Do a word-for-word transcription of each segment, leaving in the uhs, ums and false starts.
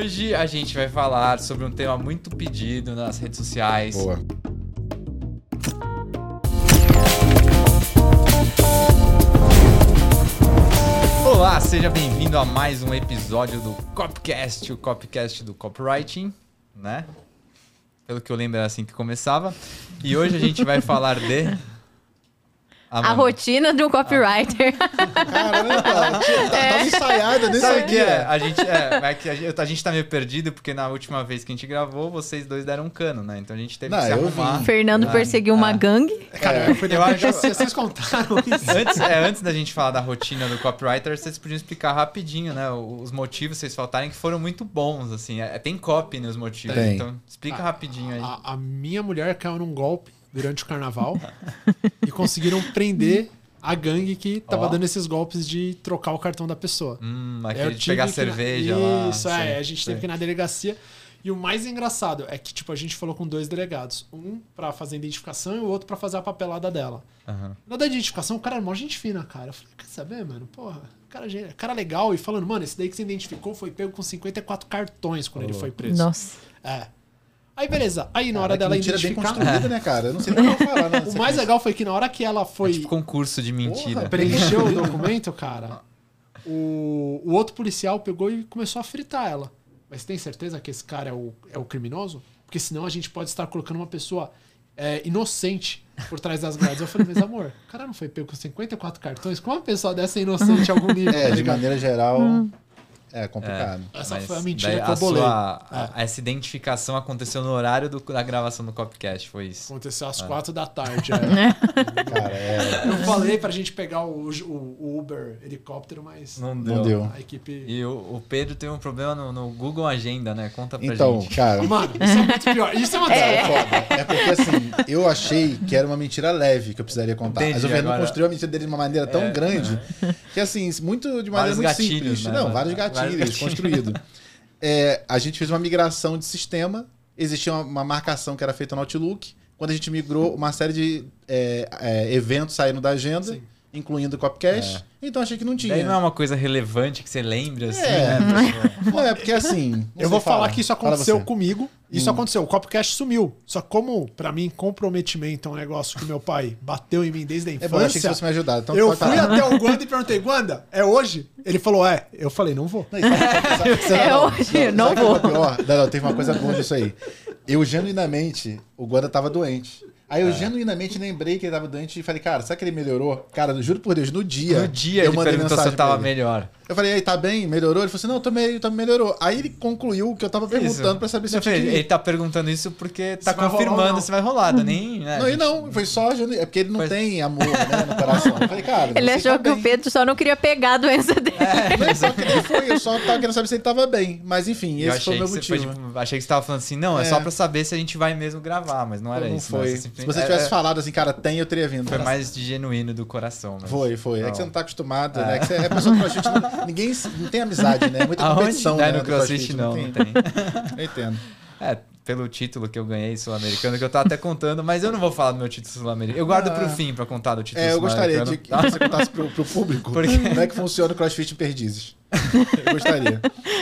Hoje a gente vai falar sobre um tema muito pedido nas redes sociais. Boa. Olá, seja bem-vindo a mais um episódio do Copcast, o Copcast do Copywriting, né? Pelo que eu lembro era assim que começava. E hoje a gente vai falar de... A rotina de um copywriter. Caramba, tá, tava ensaiada, nem Sabe o que sabia. é? A gente, é, é que a gente, a gente tá meio perdido, porque na última vez que a gente gravou, vocês dois deram um cano, né? Então a gente teve Não, que se eu arrumar. vi. Fernando Ah, perseguiu uma ah. gangue. Cara, eu fui eu na acho- delegacia, vocês contaram isso. Antes, é, antes da gente falar da rotina do copywriter, vocês podiam explicar rapidinho, né? Os motivos, vocês faltarem, que foram muito bons, assim. É, tem copy nos motivos, Tem. então explica Ah, rapidinho aí. A, a minha mulher caiu num golpe durante o carnaval e conseguiram prender a gangue que tava Ó. dando esses golpes de trocar o cartão da pessoa. Hum, Eu aquele de tive pegar que ir na- cerveja lá. Isso, sei, é. A gente sei. teve que ir na delegacia. E o mais engraçado é que, tipo, a gente falou com dois delegados. Um pra fazer a identificação e o outro pra fazer a papelada dela. Aham. Na da identificação, o cara era mó gente fina, cara. Eu falei, quer saber, mano? Porra, cara, gen- cara legal. E falando, mano, esse daí que você identificou foi pego com cinquenta e quatro cartões quando ele foi preso. Nossa. É. Aí, beleza. Aí, na Cara, hora que dela mentira bem identificar... construída, né, cara? Eu não sei nem o que eu vou falar. Né, O mais legal foi que na hora que ela foi... É tipo concurso de mentira. Porra, preencheu o documento, cara, o, o outro policial pegou e começou a fritar ela. Mas tem certeza que esse cara é o, é o criminoso? Porque senão a gente pode estar colocando uma pessoa é, inocente por trás das grades. Eu falei, mas amor, o cara não foi pego com cinquenta e quatro cartões? Como uma pessoa dessa é inocente em algum nível? É, tá de ligado? maneira geral, é complicado. Essa Mas foi a mentira daí que eu a bolei. sua- É. a- Essa identificação aconteceu no horário do- da gravação do Copcast, foi isso. Aconteceu às quatro da tarde. é. Cara, é... Eu falei pra gente pegar o, o- o Uber helicóptero, mas Não deu. Não deu. a equipe... E o, o Pedro tem um problema no, no Google Agenda, né? Conta pra Então, gente. cara... Mano, isso é muito pior. Isso é uma É. é. foda. É porque assim, eu achei que era uma mentira leve que eu precisaria contar. Entendi, Mas o Fernando agora- construiu a mentira dele de uma maneira tão É, grande que, assim, muito, de maneira Vários muito gatilhos, simples. né? Não, vários Vários gatilhos, gatilhos. construído. É, a gente fez uma migração de sistema, existia uma, uma marcação que era feita no Outlook. Quando a gente migrou, uma série de é, é, eventos saíram da agenda, Sim. incluindo o Copcast. Então achei que não tinha. Daí não é uma coisa relevante que você lembra, assim, É. né? Não, é porque assim. não Eu sei, vou fala. falar que isso Fala aconteceu você. comigo. Isso Hum. aconteceu. O Copcast sumiu. Só que como, pra mim, comprometimento é um negócio que meu pai bateu em mim desde a É bom, eu achei que infância. você fosse me ajudar. Então eu pode fui falar. até o Guanda e perguntei, Guanda, é hoje? Ele falou, é. Eu falei, não vou. Não, isso- sabe- sabe- É não, hoje, não, não sabe o vou. que é pior? Não, não, teve uma coisa boa nisso aí. Eu, genuinamente, o Guanda tava doente. Aí eu genuinamente lembrei que ele tava doente e falei, cara, será que ele melhorou? Cara, juro por Deus, no dia. No dia eu ele mandei perguntou se mensagem eu tava pra ele. melhor. Eu falei, aí, tá bem? Melhorou? Ele falou assim, não, eu tô meio, tô melhorou. Aí ele concluiu o que eu tava perguntando Isso. pra saber se eu Eu tinha falei, que ir. ele tá perguntando isso porque tá Se vai rolar ou confirmando não. se vai rolar, né? Nem, né, Não, e gente- não, foi só genu... É porque ele não Foi- tem amor, né, no coração. Eu falei, cara, Ele você achou tá que o bem. Pedro só não queria pegar a doença dele. Não, só que nem foi, eu só tava querendo saber se ele tava bem. Mas enfim, Eu esse foi achei o meu que, você foi, motivo. tipo, achei que você tava falando assim, não, é, É. só pra saber se a gente vai mesmo gravar, mas não era não isso. foi. né? Você Se simplesmente- você tivesse é, falado assim, cara, tem, eu teria vindo. Foi Era- mais de genuíno do coração. Mas... Foi, foi. É Não. que você não tá acostumado, né? Que você é pessoa do CrossFit, não- ninguém não tem amizade, né? Muita Aonde? competição, Né, né? no do CrossFit não, não tem. Eu entendo. É, pelo título que eu ganhei sul-americano, que eu tava até contando, mas eu não vou falar do meu título sul-americano. Eu guardo Ah. pro fim pra contar do título É, eu gostaria sul-americano. de que tá? você contasse pro, pro público Porque- como é que funciona o CrossFit em Perdizes. Eu gostaria.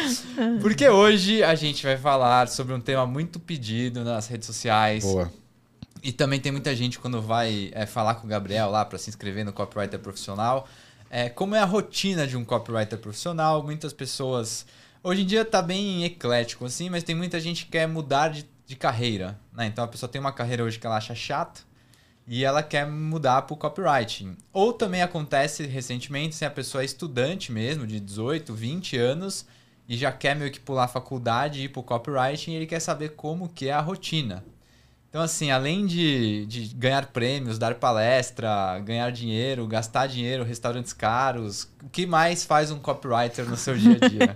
Porque hoje a gente vai falar sobre um tema muito pedido nas redes sociais. Boa. E também tem muita gente quando vai é, falar com o Gabriel lá para se inscrever no Copywriter Profissional. É, como é a rotina de um Copywriter Profissional? Muitas pessoas... Hoje em dia tá bem eclético, assim, mas tem muita gente que quer mudar de, de carreira, né? Então a pessoa tem uma carreira hoje que ela acha chata e ela quer mudar pro copywriting. Ou também acontece recentemente, se a pessoa é estudante mesmo, de dezoito, vinte anos, e já quer meio que pular a faculdade e ir pro copywriting, e ele quer saber como que é a rotina. Então, assim, além de, de ganhar prêmios, dar palestra, ganhar dinheiro, gastar dinheiro, restaurantes caros, o que mais faz um copywriter no seu dia a dia?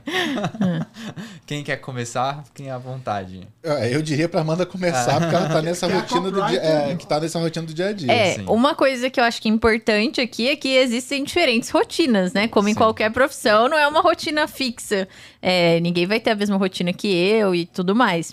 Quem quer começar, fiquem à vontade. É, Eu diria pra Amanda começar, porque ela tá nessa Que é a rotina do dia, copywriter, é, né? que tá nessa rotina do dia a dia. É, sim. uma coisa que eu acho que é importante aqui é que existem diferentes rotinas, né? Como em Sim. qualquer profissão, não é uma rotina fixa. É, ninguém vai ter a mesma rotina que eu e tudo mais.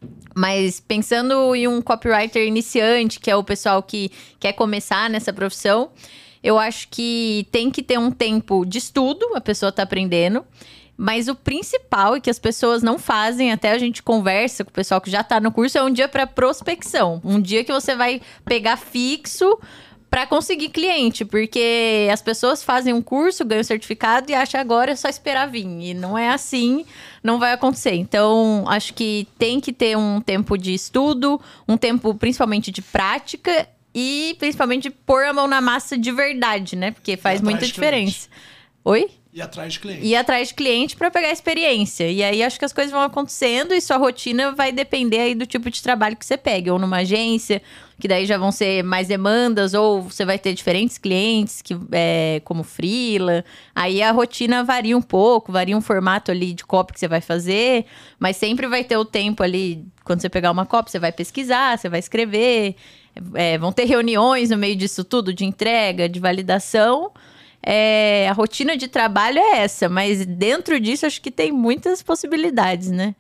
Mas pensando em um copywriter iniciante, que é o pessoal que quer começar nessa profissão, eu acho que tem que ter um tempo de estudo, a pessoa tá aprendendo. Mas o principal e que as pessoas não fazem, até a gente conversa com o pessoal que já tá no curso, é um dia para prospecção. Um dia que você vai pegar fixo para conseguir cliente, porque as pessoas fazem um curso, ganham certificado e acham agora é só esperar vir. E não é assim, não vai acontecer. Então, acho que tem que ter um tempo de estudo, um tempo principalmente de prática e principalmente de pôr a mão na massa de verdade, né? Porque faz muita diferença. Oi? E atrás de cliente. Ir atrás de cliente para pegar experiência. E aí acho que as coisas vão acontecendo e sua rotina vai depender aí do tipo de trabalho que você pegue. Ou numa agência, que daí já vão ser mais demandas, ou você vai ter diferentes clientes, que é, como freela. Aí a rotina varia um pouco, varia um formato ali de copy que você vai fazer, mas sempre vai ter o tempo ali, quando você pegar uma copy, você vai pesquisar, você vai escrever. É, vão ter reuniões no meio disso tudo, de entrega, de validação. É, a rotina de trabalho é essa, mas dentro disso acho que tem muitas possibilidades, né?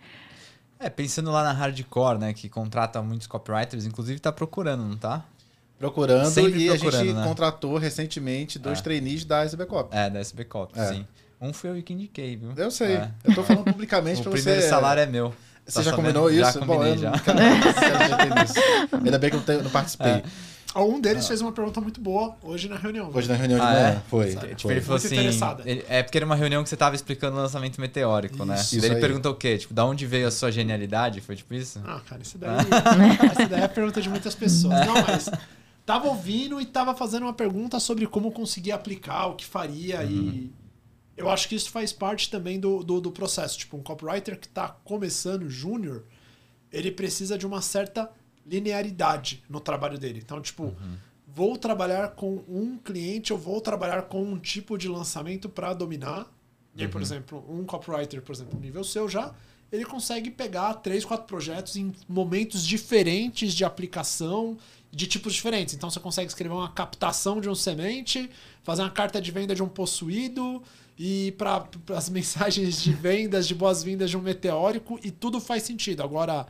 É, pensando lá na Hardcore, né, que contrata muitos copywriters, inclusive tá procurando, não tá? Procurando, Sempre e procurando, a gente né? contratou recentemente dois É. trainees da S B Cop. É, da S B Cop, É. sim. Um foi eu que indiquei, viu? Eu sei, É. eu tô falando publicamente O pra primeiro você... salário é meu. Você Tá já sabendo? combinou isso? Já combinei, Bom, eu já. não- cara, não sei se eu já tenho isso. Ainda bem que eu não, tenho- não participei. É. Um deles fez uma pergunta muito boa hoje na reunião. Hoje na reunião de Ah, manhã, é? foi. Sabe, Tipo, foi. ele falou Muito assim... interessada. ele- é porque era uma reunião que você tava explicando o lançamento meteórico, né? Isso. E daí Isso ele aí. perguntou o quê? Tipo, da onde veio a sua genialidade? Foi tipo isso? Ah, cara, isso daí, essa daí é a pergunta de muitas pessoas. Não, mas tava ouvindo e tava fazendo uma pergunta sobre como conseguir aplicar, o que faria. E eu acho que isso faz parte também do, do, do processo. Tipo, um copywriter que tá começando, júnior, ele precisa de uma certa linearidade no trabalho dele. Então, tipo, vou trabalhar com um cliente, eu vou trabalhar com um tipo de lançamento para dominar. E aí, por exemplo, um copywriter, por exemplo, nível seu já, ele consegue pegar três, quatro projetos em momentos diferentes de aplicação, de tipos diferentes. Então, você consegue escrever uma captação de um semente, fazer uma carta de venda de um possuído, e para as mensagens de vendas, de boas-vindas de um meteórico, e tudo faz sentido. Agora,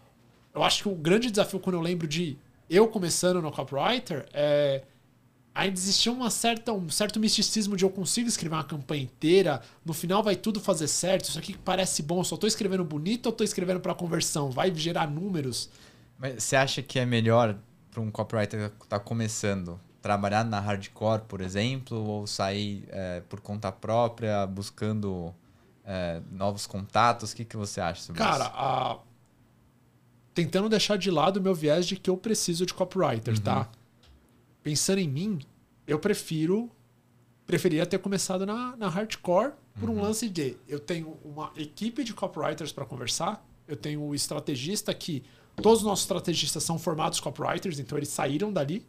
eu acho que o grande desafio, quando eu lembro de eu começando no copywriter, é ainda existia uma certa, um certo misticismo de eu consigo escrever uma campanha inteira, no final vai tudo fazer certo, isso aqui parece bom, eu só estou escrevendo bonito ou estou escrevendo para conversão? Vai gerar números? Mas você acha que é melhor para um copywriter que tá começando trabalhar na Hardcore, por exemplo, ou sair é, por conta própria, buscando é, novos contatos? O que, que você acha sobre Cara, isso? a... tentando deixar de lado o meu viés de que eu preciso de copywriter, tá? Pensando em mim, eu prefiro preferia ter começado na, na Hardcore por um lance de eu tenho uma equipe de copywriters para conversar, eu tenho o estrategista que todos os nossos estrategistas são formados copywriters, então eles saíram dali.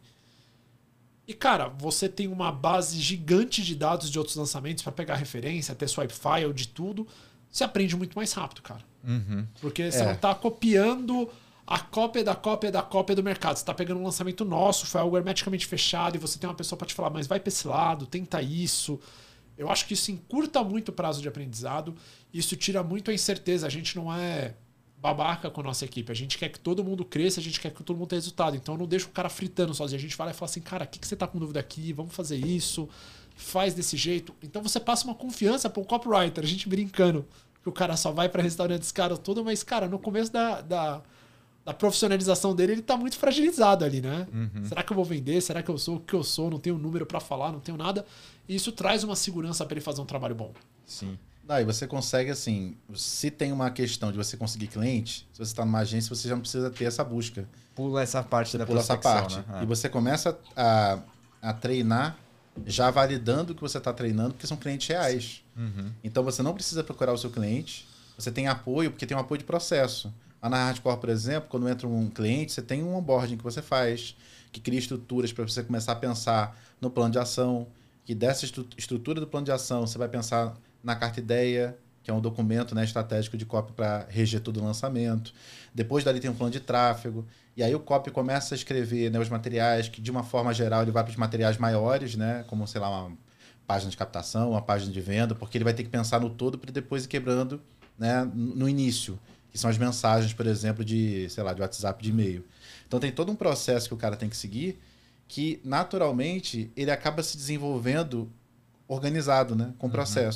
E, cara, você tem uma base gigante de dados de outros lançamentos para pegar referência, ter swipe file, de tudo. Você aprende muito mais rápido, cara. Uhum. Porque você É. não está copiando a cópia da cópia da cópia do mercado. Você está pegando um lançamento nosso, foi algo hermeticamente fechado, e você tem uma pessoa para te falar, mas vai para esse lado, tenta isso. Eu acho que isso encurta muito o prazo de aprendizado. Isso tira muito a incerteza. A gente não é babaca com a nossa equipe. A gente quer que todo mundo cresça, a gente quer que todo mundo tenha resultado. Então eu não deixo o cara fritando sozinho. A gente vai lá e fala assim, cara, o que, que você tá com dúvida aqui? Vamos fazer isso. Faz desse jeito. Então você passa uma confiança pro copywriter. A gente brincando que o cara só vai para restaurante desse cara todo, mas, cara, no começo da, da, da profissionalização dele, ele tá muito fragilizado ali, né? Uhum. Será que eu vou vender? Será que eu sou o que eu sou? Não tenho número para falar, não tenho nada. E isso traz uma segurança para ele fazer um trabalho bom. Sim. Daí você consegue, assim, se tem uma questão de você conseguir cliente, se você está numa agência, você já não precisa ter essa busca. Pula essa parte Você da pula essa prospecção, parte. né? É. E você começa a, a treinar já validando o que você está treinando, porque são clientes reais. Uhum. Então você não precisa procurar o seu cliente, você tem apoio, porque tem um apoio de processo. Lá na Hardcore, por exemplo, quando entra um cliente, você tem um onboarding que você faz, que cria estruturas para você começar a pensar no plano de ação, que dessa estru- estrutura do plano de ação você vai pensar na carta ideia, que é um documento, né, estratégico de copy para reger todo o lançamento. Depois dali tem um plano de tráfego. E aí o copy começa a escrever, né, os materiais, que de uma forma geral ele vai para os materiais maiores, né, como, sei lá, uma página de captação, uma página de venda, porque ele vai ter que pensar no todo para depois ir quebrando, né, no início, que são as mensagens, por exemplo, de, sei lá, de WhatsApp, de e-mail. Então tem todo um processo que o cara tem que seguir, que naturalmente ele acaba se desenvolvendo organizado, né, com processo.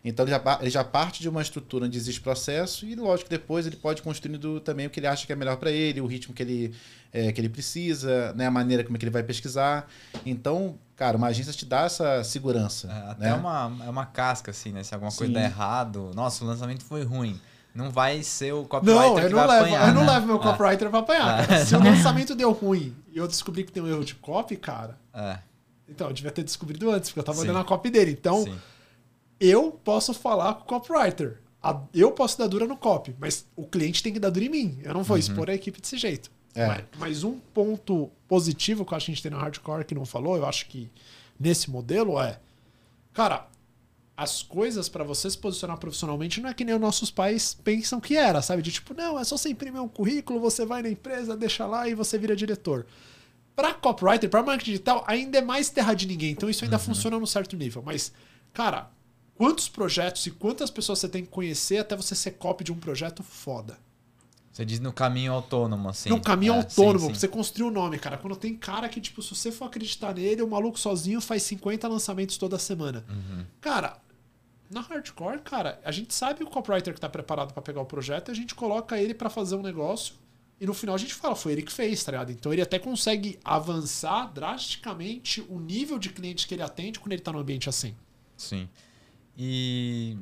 Então ele já, ele já parte de uma estrutura onde existe processo e, lógico, depois ele pode construindo também o que ele acha que é melhor para ele, o ritmo que ele, é, que ele precisa, né? A maneira como é que ele vai pesquisar. Então, cara, uma agência te dá essa segurança. É, até né? uma, é uma casca, assim, né? Se alguma coisa Sim. der errado, nossa, o lançamento foi ruim. Não vai ser o copywriter Não, eu que não, vai levo, apanhar, eu não né? levo meu copywriter pra apanhar. Ah. Cara. Se o lançamento deu ruim e eu descobri que tem um erro de copy, cara... É, Então, eu devia ter descobrido antes, porque eu tava Sim. olhando a copy dele. Então, sim. eu posso falar com o copywriter. A- Eu posso dar dura no copy, mas o cliente tem que dar dura em mim. Eu não vou expor a equipe desse jeito. É. Mas, mas um ponto positivo que eu acho que a gente tem no hardcore que não falou, eu acho que nesse modelo é... Cara, as coisas pra você se posicionar profissionalmente não é que nem os nossos pais pensam que era, sabe? De tipo, não, é só você imprimir um currículo, você vai na empresa, deixa lá e você vira diretor. Pra copywriter, pra marketing digital, ainda é mais terra de ninguém. Então isso ainda Uhum. funciona num certo nível. Mas, cara, quantos projetos e quantas pessoas você tem que conhecer até você ser copy de um projeto foda? Você diz no caminho autônomo, assim. Num caminho É, autônomo, sim, pra sim. você construir o nome, cara. Quando tem cara que, tipo, se você for acreditar nele, o maluco sozinho faz cinquenta lançamentos toda semana. Uhum. Cara, na hardcore, cara, a gente sabe o copywriter que tá preparado pra pegar o projeto e a gente coloca ele pra fazer um negócio e no final a gente fala, foi ele que fez, tá ligado? Então ele até consegue avançar drasticamente o nível de clientes que ele atende quando ele tá num ambiente assim. Sim. E...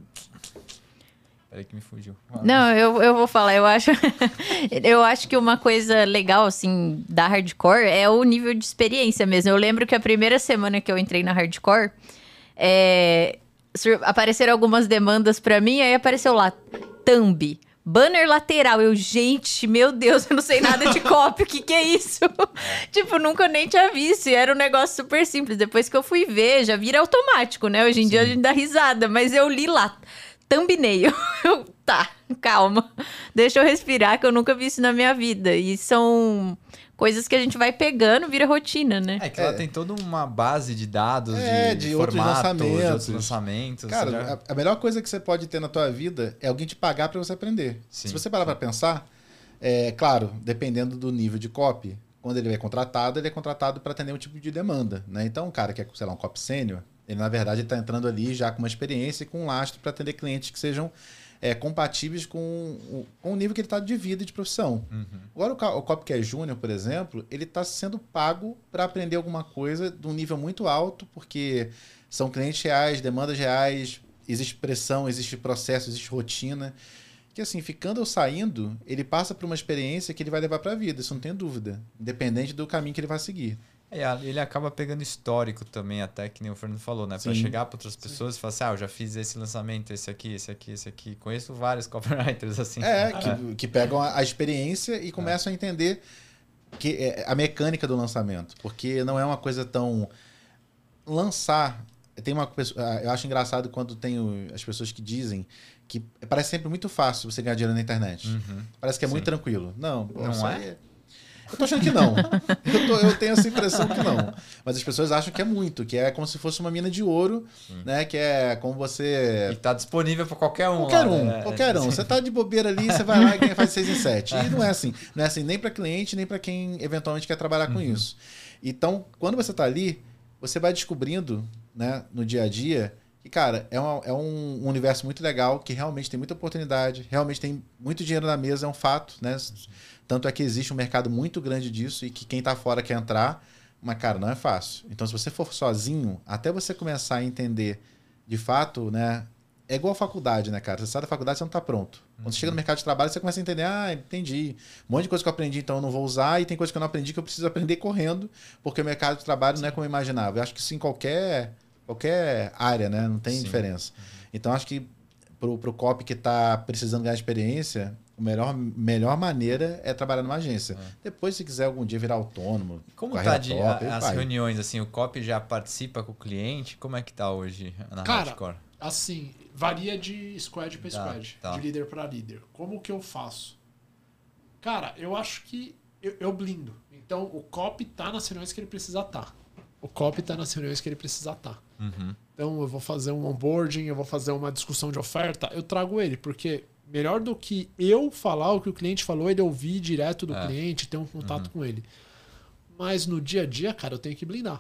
Peraí que me fugiu. Não, eu, eu vou falar, eu acho, eu acho que uma coisa legal, assim, da hardcore é o nível de experiência mesmo. Eu lembro que a primeira semana que eu entrei na hardcore, é, sur- apareceram algumas demandas pra mim, aí apareceu lá, thumb, banner lateral. Eu, gente, meu Deus, eu não sei nada de copy, o que que é isso? Tipo, nunca nem tinha visto, e era um negócio super simples. Depois que eu fui ver, já vira automático, né? Hoje em dia a gente dá risada, mas eu li lá, thumbnail. Eu, tá, calma. Deixa eu respirar, que eu nunca vi isso na minha vida. E são coisas que a gente vai pegando, vira rotina, né? É que lá É. tem toda uma base de dados, É, de, de outros formatos, lançamentos. de outros lançamentos. Cara, você já- a, a melhor coisa que você pode ter na tua vida é alguém te pagar para você aprender. Sim, Se você parar para pensar, é claro, dependendo do nível de copy, quando ele é contratado, ele é contratado para atender um tipo de demanda, né? Então, um cara que é, sei lá, um copy sênior, ele na verdade está entrando ali já com uma experiência e com um lastro para atender clientes que sejam é, compatíveis com o, com o nível que ele está de vida e de profissão. Uhum. Agora, o, ca- o copy que é júnior, por exemplo, ele está sendo pago para aprender alguma coisa de um nível muito alto, porque são clientes reais, demandas reais, existe pressão, existe processo, existe rotina. Que assim, ficando ou saindo, ele passa por uma experiência que ele vai levar para a vida, isso não tem dúvida, independente do caminho que ele vai seguir. É, ele acaba pegando histórico também, até que nem o Fernando falou, né? Pra Sim. chegar para outras pessoas e falar assim, ah, eu já fiz esse lançamento, esse aqui, esse aqui, esse aqui. Conheço vários copywriters assim. É, que, que pegam a, a experiência e começam a entender que é a mecânica do lançamento, porque não é uma coisa tão lançar. Tem uma pessoa, eu acho engraçado quando tem o- as pessoas que dizem que parece sempre muito fácil você ganhar dinheiro na internet. Uhum. Parece que é Sim. muito tranquilo. Não, pô, Não isso é? aí Eu tô achando que não. Eu, tô- eu tenho essa impressão que não. Mas as pessoas acham que é muito, que é como se fosse uma mina de ouro, né? Que é como você E tá disponível para qualquer um. Qualquer lá, um, né? qualquer um. Você tá de bobeira ali, você vai lá e ganha, faz seis em sete. E não é assim. Não é assim nem para cliente, nem para quem eventualmente quer trabalhar com isso. Então, quando você tá ali, você vai descobrindo, né, no dia a dia, que, cara, é, uma- é um universo muito legal, que realmente tem muita oportunidade, realmente tem muito dinheiro na mesa, é um fato, né? Tanto é que existe um mercado muito grande disso e que quem tá fora quer entrar, mas, cara, não é fácil. Então, se você for sozinho, até você começar a entender de fato, né? É igual a faculdade, né, cara? Você sai da faculdade, você não tá pronto. Quando você chega no mercado de trabalho, você começa a entender, ah, entendi. Um monte de coisa que eu aprendi, então eu não vou usar, e tem coisa que eu não aprendi que eu preciso aprender correndo, porque o mercado de trabalho não é como eu imaginava. Eu acho que isso em qualquer, qualquer área, né? Não tem Sim. diferença. Então, acho que pro, pro copy que tá precisando ganhar experiência, a melhor, melhor maneira é trabalhar numa agência. Depois, se quiser algum dia virar autônomo, Como carreira tá de, top, aí a- as vai. reuniões, assim, o copy já participa com o cliente? Como é que tá hoje na Cara, Hardcore? Assim, varia de squad para Tá, squad, tá. de líder para líder. Como que eu faço? Cara, eu acho que eu, eu blindo. Então, o copy tá nas reuniões que ele precisa estar. O copy tá nas reuniões que ele precisa estar. Uhum. Então, eu vou fazer um onboarding, eu vou fazer uma discussão de oferta, eu trago ele, porque melhor do que eu falar o que o cliente falou, ele ouvir direto do É. cliente, ter um contato com ele. Mas no dia a dia, cara, eu tenho que blindar.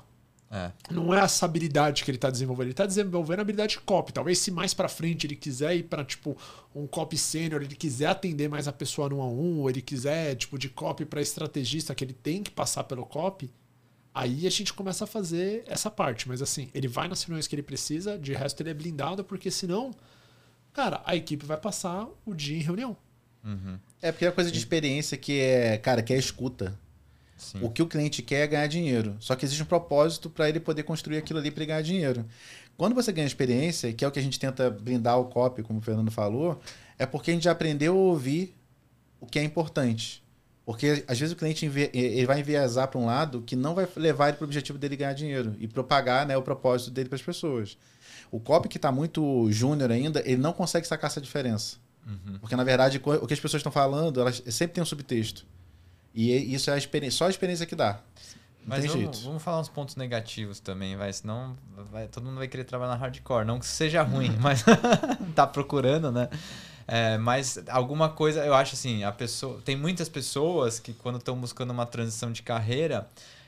É. Não é essa habilidade que ele está desenvolvendo. Ele está desenvolvendo a habilidade de copy. Talvez se mais para frente ele quiser ir para tipo um copy sênior, ele quiser atender mais a pessoa no um a um, ou ele quiser tipo de copy para estrategista que ele tem que passar pelo copy, aí a gente começa a fazer essa parte. Mas assim, ele vai nas reuniões que ele precisa, de resto ele é blindado, porque senão, cara, a equipe vai passar o dia em reunião. Uhum. É porque é coisa de experiência que é, cara, que é escuta. Sim. O que o cliente quer é ganhar dinheiro. Só que existe um propósito para ele poder construir aquilo ali para ganhar dinheiro. Quando você ganha experiência, que é o que a gente tenta blindar o copy, como o Fernando falou, é porque a gente já aprendeu a ouvir o que é importante. Porque às vezes o cliente envia, ele vai enviesar para um lado que não vai levar ele para o objetivo dele ganhar dinheiro e propagar, né, o propósito dele para as pessoas. O copy que está muito júnior ainda, ele não consegue sacar essa diferença. Uhum. Porque, na verdade, o que as pessoas estão falando, elas sempre tem um subtexto. E isso é a experiência, só a experiência que dá. Não Mas tem vamos, jeito. vamos falar uns pontos negativos também, vai. Senão vai, todo mundo vai querer trabalhar na hardcore. Não que seja ruim, mas tá procurando, né? É, mas alguma coisa, eu acho assim, a pessoa. Tem muitas pessoas que quando estão buscando uma transição de carreira,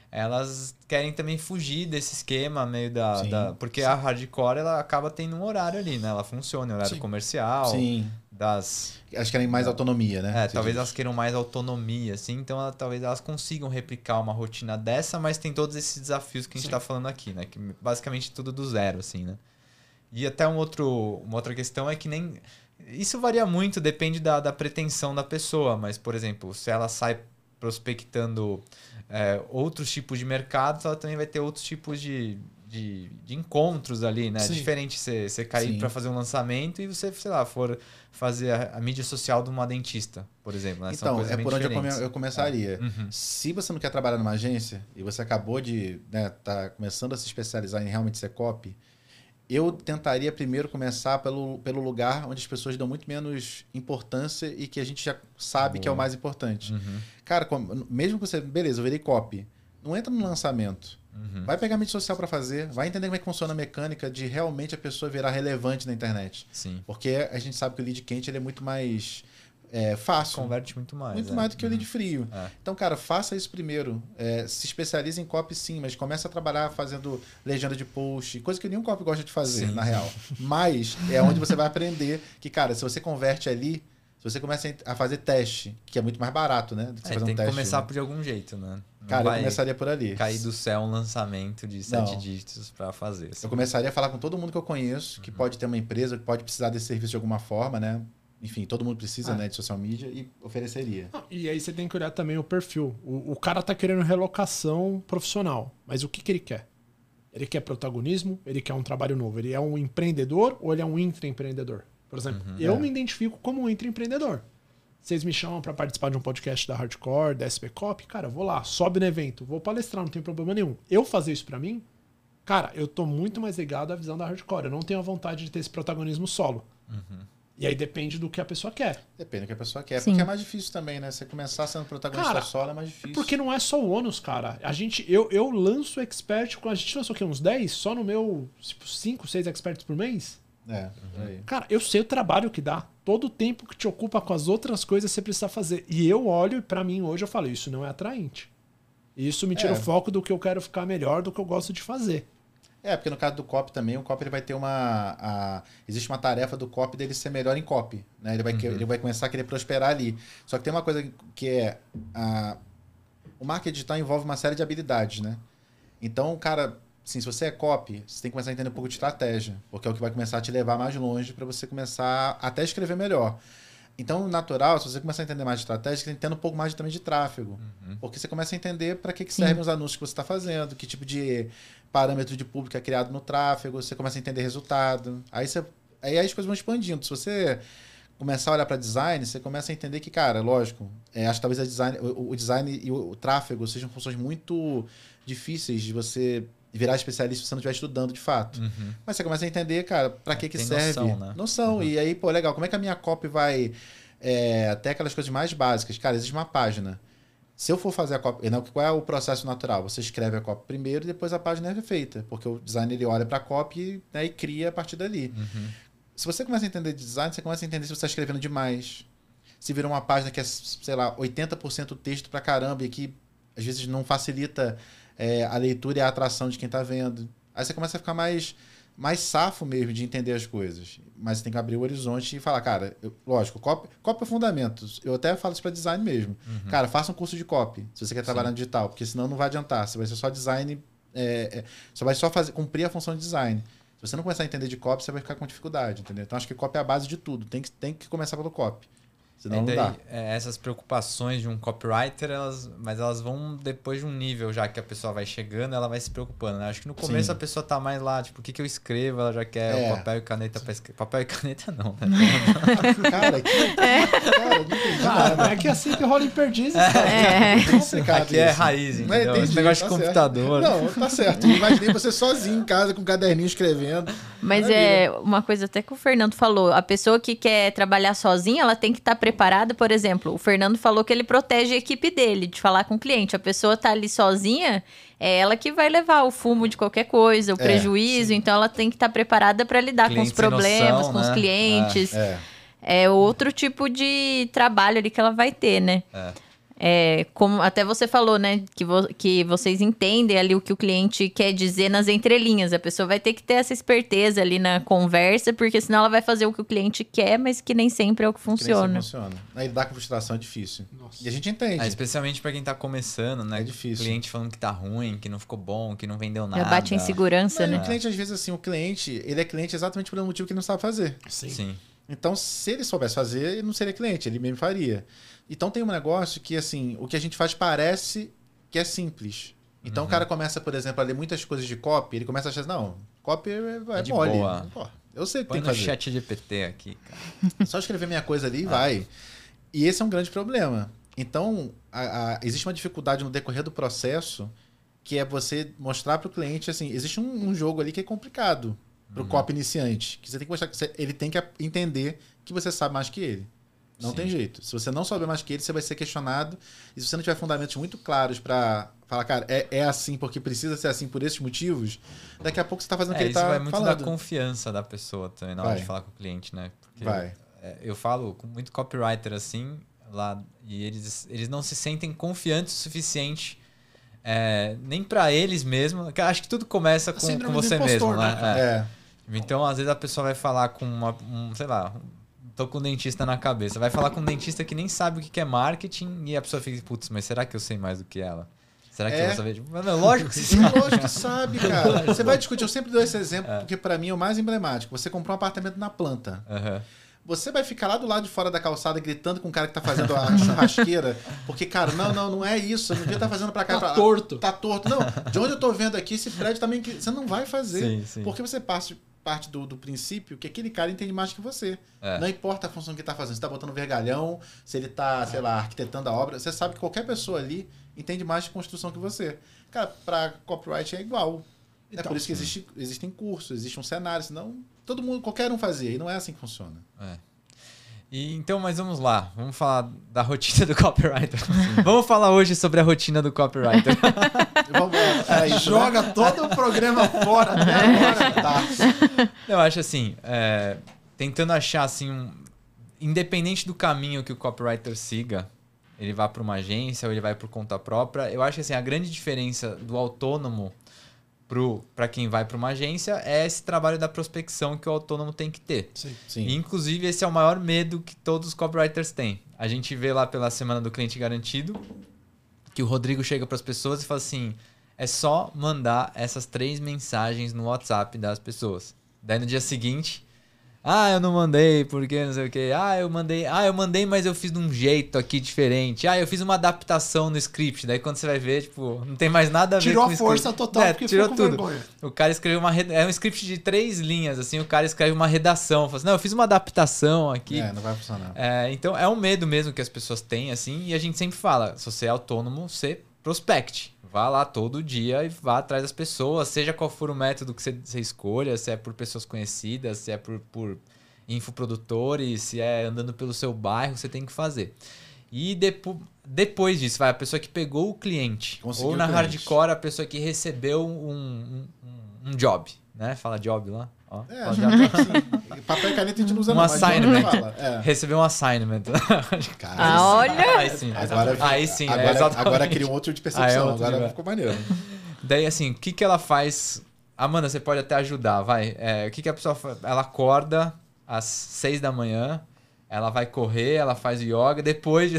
elas querem também fugir desse esquema meio da. Sim, da porque sim. a hardcore ela acaba tendo um horário ali, né? Ela funciona, horário Sim. comercial. Sim. Das. Acho que querem mais autonomia, né? É, Você talvez diz. elas queiram mais autonomia, assim, então ela, talvez elas consigam replicar uma rotina dessa, mas tem todos esses desafios que a gente Sim. tá falando aqui, né? Que basicamente tudo do zero, assim, né? E até um outro, uma outra questão é que nem... Isso varia muito, depende da, da pretensão da pessoa, mas, por exemplo, se ela sai prospectando é, outros tipos de mercados, ela também vai ter outros tipos de... De, de encontros ali, né? Sim. Diferente você, você cair Sim. para fazer um lançamento e você, sei lá, for fazer a, a mídia social de uma dentista, por exemplo. Né? São Então, coisas é bem por onde eu, diferentes. come- eu começaria. Uhum. Se você não quer trabalhar numa agência e você acabou de, né, tá começando a se especializar em realmente ser copy, eu tentaria primeiro começar pelo, pelo lugar onde as pessoas dão muito menos importância e que a gente já sabe Boa. que é o mais importante. Uhum. Cara, como- mesmo que você... Beleza, eu virei copy. Não entra no lançamento. Uhum. Vai pegar mídia social para fazer, vai entender como é que funciona a mecânica de realmente a pessoa virar relevante na internet. Sim. Porque a gente sabe que o lead quente ele é muito mais é, fácil. Converte muito mais. Muito é. mais do que o Uhum. lead frio. É. Então, cara, faça isso primeiro. É, se especialize em copy, sim, mas comece a trabalhar fazendo legenda de post, coisa que nenhum copy gosta de fazer, Sim. na real. Mas é onde você vai aprender que, cara, se você converte ali, se você começa a fazer teste, que é muito mais barato, né? Do que você É, fazer tem um que teste. começar né? de algum jeito, né? Não Cara, eu vai começaria por ali. cair do céu um lançamento de sete Não. dígitos para fazer. assim. Eu começaria a falar com todo mundo que eu conheço, que pode ter uma empresa, que pode precisar desse serviço de alguma forma, né? Enfim, todo mundo precisa, Ah. né, de social media e ofereceria. Não, e aí você tem que olhar também o perfil. O, o cara tá querendo relocação profissional, mas o que, que ele quer? Ele quer protagonismo? Ele quer um trabalho novo? Ele é um empreendedor ou ele é um intraempreendedor? Por exemplo, eu É. me identifico como um intraempreendedor. Vocês me chamam para participar de um podcast da Hardcore, da S P Cop, cara, eu vou lá, sobe no evento, vou palestrar, não tem problema nenhum. Eu fazer isso para mim, cara, eu tô muito mais ligado à visão da Hardcore. Eu não tenho a vontade de ter esse protagonismo solo. Uhum. E aí depende do que a pessoa quer. Depende do que a pessoa quer. Sim. Porque é mais difícil também, né? Você começar sendo protagonista Cara, solo é mais difícil. Porque não é só o ônus, cara. A gente, eu, eu lanço expert, a gente lançou o quê? Uns dez? Só no meu cinco, seis experts por mês? É, aí. Cara, eu sei o trabalho que dá. Todo o tempo que te ocupa com as outras coisas você precisa fazer. E eu olho e pra mim hoje eu falo, isso não é atraente. Isso me tira É. o foco do que eu quero ficar melhor, do que eu gosto de fazer. É, porque no caso do copy também, o copy ele vai ter uma... A, existe uma tarefa do copy dele ser melhor em copy. Né? Ele, vai, que- Uhum. ele vai começar a querer prosperar ali. Só que tem uma coisa que é... A, o marketing digital envolve uma série de habilidades, né? Então, cara... Assim, se você é copy, você tem que começar a entender um pouco de estratégia, porque é o que vai começar a te levar mais longe para você começar até a escrever melhor. Então, natural, se você começar a entender mais de estratégia, você tem que entender um pouco mais também de tráfego. Uhum. Porque você começa a entender para que, que servem os anúncios que você está fazendo, que tipo de parâmetro de público é criado no tráfego, você começa a entender resultado. Aí, você, aí as coisas vão expandindo. Se você começar a olhar para design, você começa a entender que, cara, lógico, é, acho que talvez a design, o, o design e o, o tráfego sejam funções muito difíceis de você virar especialista se você não estiver estudando de fato. Uhum. Mas você começa a entender, cara, para É, que que tem serve. noção, né? Noção. Uhum. E aí, pô, legal, como é que a minha copy vai... É, até aquelas coisas mais básicas. Cara, existe uma página. Se eu for fazer a copy... Não, qual é o processo natural? Você escreve a copy primeiro e depois a página é feita. Porque o designer ele olha para a copy, né, e cria a partir dali. Uhum. Se você começa a entender de design, você começa a entender se você está escrevendo demais. Se vira uma página que é, sei lá, oitenta por cento texto pra caramba e que às vezes não facilita é, a leitura e a atração de quem tá vendo. Aí você começa a ficar mais, mais safo mesmo de entender as coisas. Mas você tem que abrir o horizonte e falar, cara, eu, lógico, copy, copy é fundamento. Eu até falo isso para design mesmo. Uhum. Cara, faça um curso de copy, se você quer trabalhar Sim. no digital, porque senão não vai adiantar. Você vai ser só design, é, é, você vai só fazer, cumprir a função de design. Se você não começar a entender de copy, você vai ficar com dificuldade, entendeu? Então acho que copy é a base de tudo. Tem que, tem que começar pelo copy. Senão daí, não dá. É, essas preocupações de um copywriter, elas, mas elas vão depois de um nível já que a pessoa vai chegando, ela vai se preocupando. Né? Acho que no começo Sim. a pessoa tá mais lá, tipo, o que, que eu escrevo? Ela já quer é. o papel e caneta para escrever. Papel e caneta não, né? Cara, que... é. cara, não tem nada. É que assim que rola em perdizes, cara. É. É complicado Aqui isso. é raiz, entendeu? Esse negócio tá de computador. Certo. Não, tá certo. Imaginei você sozinho em casa com um caderninho escrevendo. Mas Maravilha. é uma coisa até que o Fernando falou. A pessoa que quer trabalhar sozinha, ela tem que estar preparada, por exemplo, o Fernando falou que ele protege a equipe dele, de falar com o cliente. A pessoa tá ali sozinha, é ela que vai levar o fumo de qualquer coisa, o é, prejuízo. Sim. Então, ela tem que estar preparada para lidar cliente com os problemas, noção, com né? os clientes. É, é. é outro tipo de trabalho ali que ela vai ter, né? É. É, como até você falou, né? Que, vo, que vocês entendem ali o que o cliente quer dizer nas entrelinhas. A pessoa vai ter que ter essa esperteza ali na conversa, porque senão ela vai fazer o que o cliente quer, mas que nem sempre é o que funciona. Que nem sempre funciona. Aí lidar com frustração é difícil. Nossa. E a gente entende. É, especialmente para quem tá começando, né? É difícil. Cliente falando que tá ruim, que não ficou bom, que não vendeu nada. Já bate insegurança, não, né? O cliente, às vezes, assim, o cliente, ele é cliente exatamente pelo motivo que ele não sabe fazer. Sim. Sim. Então, se ele soubesse fazer, ele não seria cliente, ele mesmo faria. Então, tem um negócio que, assim, o que a gente faz parece que é simples. Então, uhum. o cara começa, por exemplo, a ler muitas coisas de copy, ele começa a achar, não, copy é, é, é mole. Pô, eu sei o que Põe tem que fazer. no chat G P T aqui, cara. Só escrever minha coisa ali e ah. vai. E esse é um grande problema. Então, a, a, existe uma dificuldade no decorrer do processo, que é você mostrar para o cliente, assim, existe um, um jogo ali que é complicado para o uhum. copy iniciante, que você tem que mostrar que você, ele tem que entender que você sabe mais que ele. Não Sim. tem jeito. Se você não souber mais que ele, você vai ser questionado. E se você não tiver fundamentos muito claros para falar, cara, é, é assim porque precisa ser assim por esses motivos, daqui a pouco você está fazendo o é, que ele está falando. Isso vai muito da confiança da pessoa também na hora vai. de falar com o cliente, né? Porque vai. É, eu falo com muito copywriter assim, lá, e eles, eles não se sentem confiantes o suficiente é, nem para eles mesmos. Acho que tudo começa com, com você impostor, mesmo, né? né? É. É. Então, às vezes a pessoa vai falar com uma, um, sei lá... Tô com um dentista na cabeça. Vai falar com um dentista que nem sabe o que é marketing e a pessoa fica, putz, mas será que eu sei mais do que ela? Será que é. eu vou saber? Tipo, não, lógico que você sabe. Lógico que sabe, cara. Você vai discutir. Eu sempre dou esse exemplo, é. porque pra mim é o mais emblemático. Você comprou um apartamento na planta. Uhum. Você vai ficar lá do lado de fora da calçada gritando com o cara que tá fazendo a churrasqueira, porque, cara, não, não, não é isso. Eu não devia estar fazendo pra cá. Tá pra lá. torto. Tá torto. Não, de onde eu tô vendo aqui, esse prédio também... Você não vai fazer. Sim, sim. Porque você parte... parte do, do princípio que aquele cara entende mais que você. É. Não importa a função que ele está fazendo. Se está botando vergalhão, se ele está, sei lá, arquitetando a obra. Você sabe que qualquer pessoa ali entende mais de construção que você. Cara, para copyright é igual. Então, é por isso que existe, existem cursos, existe um cenário. Senão, todo mundo, qualquer um fazia. E não é assim que funciona. É. E, então, mas vamos lá. Vamos falar da rotina do copywriter. Vamos falar hoje sobre a rotina do copywriter. Vamos, é isso, joga né? todo o programa fora até agora. Tá. Eu acho assim, é, tentando achar assim, um, independente do caminho que o copywriter siga, ele vai para uma agência ou ele vai por conta própria, eu acho que assim, a grande diferença do autônomo para quem vai para uma agência é esse trabalho da prospecção que o autônomo tem que ter. Sim, sim. E, inclusive, esse é o maior medo que todos os copywriters têm. A gente vê lá pela Semana do Cliente Garantido que o Rodrigo chega para as pessoas e fala assim, é só mandar essas três mensagens no WhatsApp das pessoas. Daí no dia seguinte, ah, eu não mandei porque não sei o quê. Ah, eu mandei, ah, eu mandei, mas eu fiz de um jeito aqui diferente. Ah, eu fiz uma adaptação no script. Daí quando você vai ver, tipo, não tem mais nada a ver tirou com o Tirou a força script. total é, porque tirou ficou com tudo. vergonha. O cara escreveu uma é um script de três linhas, assim, o cara escreve uma redação, fala assim, não, eu fiz uma adaptação aqui. É, não vai funcionar. É, então é um medo mesmo que as pessoas têm, assim, e a gente sempre fala, se você é autônomo, você prospecte. Vá lá todo dia e vá atrás das pessoas, seja qual for o método que você, você escolha, se é por pessoas conhecidas, se é por, por infoprodutores, se é andando pelo seu bairro, você tem que fazer. E depo, depois disso, vai a pessoa que pegou o cliente, Conseguiu ou na o cliente. hardcore a pessoa que recebeu um, um, um job, né? Fala job lá. Ó, é, fala já assim, papel e caneta a gente não usa um não, assignment. Fala. É. Recebeu um assignment. Cara, ah, olha! Aí sim. Agora, aí sim. agora, é, agora cria um outro tipo de percepção. é agora ficou maneiro. daí, assim, o que, que ela faz? Amanda, você pode até ajudar, vai. É, o que, que a pessoa faz? Ela acorda às seis da manhã, ela vai correr, ela faz yoga, depois... De...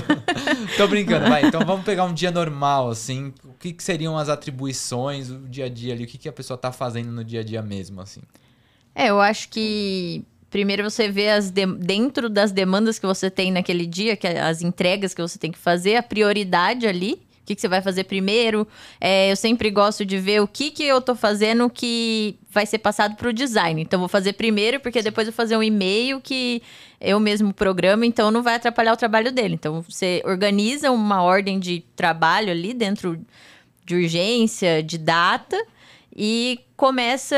Tô brincando, vai. Então vamos pegar um dia normal, assim. O que, que seriam as atribuições, o dia a dia ali? O que, que a pessoa tá fazendo no dia a dia mesmo, assim? É, eu acho que primeiro você vê as de... dentro das demandas que você tem naquele dia, que é as entregas que você tem que fazer, a prioridade ali. O que, que você vai fazer primeiro? É, eu sempre gosto de ver o que, que eu tô fazendo que vai ser passado para o design. Então, vou fazer primeiro, porque depois eu vou fazer um e-mail que eu mesmo programo, então não vai atrapalhar o trabalho dele. Então, você organiza uma ordem de trabalho ali dentro de urgência, de data, e começa...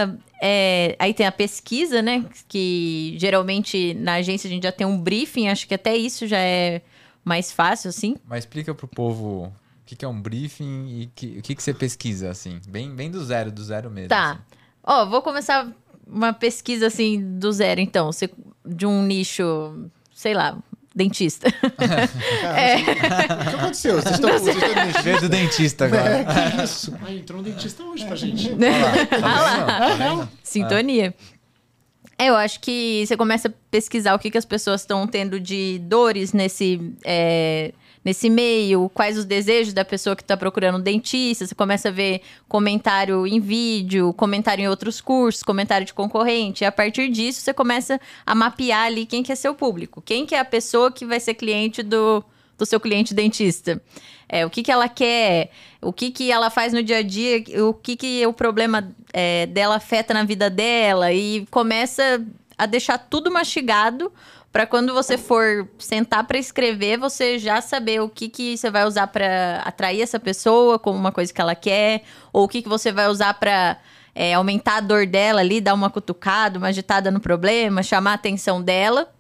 É, aí tem a pesquisa, né? Que geralmente na agência a gente já tem um briefing, acho que até isso já é... mais fácil, assim. Mas explica pro povo o que, que é um briefing e que, o que, que você pesquisa, assim. Bem, bem do zero, do zero mesmo. Tá. Assim. Ó, vou começar uma pesquisa, assim, do zero, então. Você, de um nicho, sei lá, dentista. Cara, é. O que aconteceu? Vocês estão vocês estão Veio do dentista agora. É, que isso? Ah, entrou um dentista hoje pra gente. Olha lá, Ah lá. tá vendo? Sintonia. É, eu acho que você começa a pesquisar o que, que as pessoas estão tendo de dores nesse, é, nesse meio, quais os desejos da pessoa que está procurando um dentista. Você começa a ver comentário em vídeo, comentário em outros cursos, comentário de concorrente. E a partir disso, você começa a mapear ali quem que é seu público. Quem que é a pessoa que vai ser cliente do, do seu cliente dentista. É, o que, que ela quer, o que, que ela faz no dia a dia, o que, que o problema é, dela afeta na vida dela, e começa a deixar tudo mastigado para quando você for sentar para escrever, você já saber o que, que você vai usar para atrair essa pessoa como uma coisa que ela quer, ou o que, que você vai usar para é, aumentar a dor dela ali, dar uma cutucada, uma agitada no problema, chamar a atenção dela.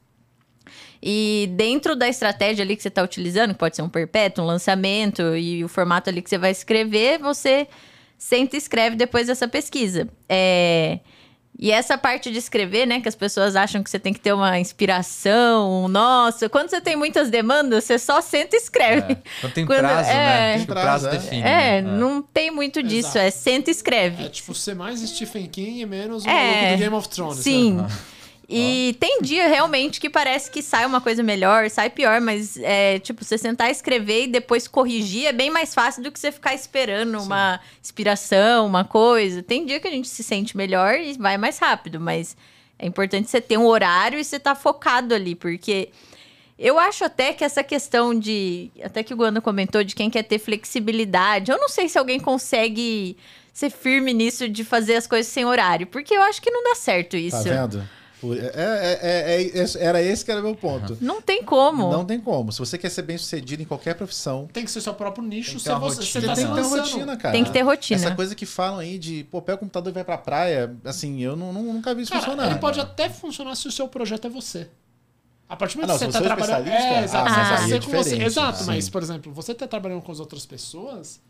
E dentro da estratégia ali que você está utilizando, que pode ser um perpétuo, um lançamento, e o formato ali que você vai escrever, você senta e escreve depois dessa pesquisa. É... E essa parte de escrever, né, que as pessoas acham que você tem que ter uma inspiração, nossa, quando você tem muitas demandas, você só senta e escreve. É. Quando tem Quando- prazo, é. né? Acho que o Tem prazo prazo, é. define. É, né? não tem muito disso, Exato. é senta e escreve. É tipo ser mais Stephen King e menos o É, maluco do Game of Thrones. Sim. Né? E tem dia realmente que parece que sai uma coisa melhor, sai pior, mas é tipo, você sentar e escrever e depois corrigir é bem mais fácil do que você ficar esperando uma inspiração, uma coisa. Tem dia que a gente se sente melhor e vai mais rápido, mas é importante você ter um horário e você estar focado ali, porque eu acho até que essa questão de... Até que o Guanda comentou de quem quer ter flexibilidade. Eu não sei se alguém consegue ser firme nisso de fazer as coisas sem horário, porque eu acho que não dá certo isso. Tá vendo? É, é, é, é, é- era esse que era o meu ponto. Não tem como. Não tem como. Se você quer ser bem sucedido em qualquer profissão, Tem que ser seu próprio nicho. Tem que Você, ter uma você, você rotina. tá tem se que ter uma lançando. rotina, cara. Tem que ter rotina. Essa coisa que falam aí de, pô, pega o computador e vai pra praia, assim, eu não, não- nunca vi isso Cara, funcionar. ele pode até funcionar se o seu projeto é você. A partir do Ah, momento não, que se você eu tá sou trabalhando. especialista, É, exato. ah, você mas tá aí ser é com você. diferente, Exato, sim. mas, por exemplo, você tá trabalhando com as outras pessoas,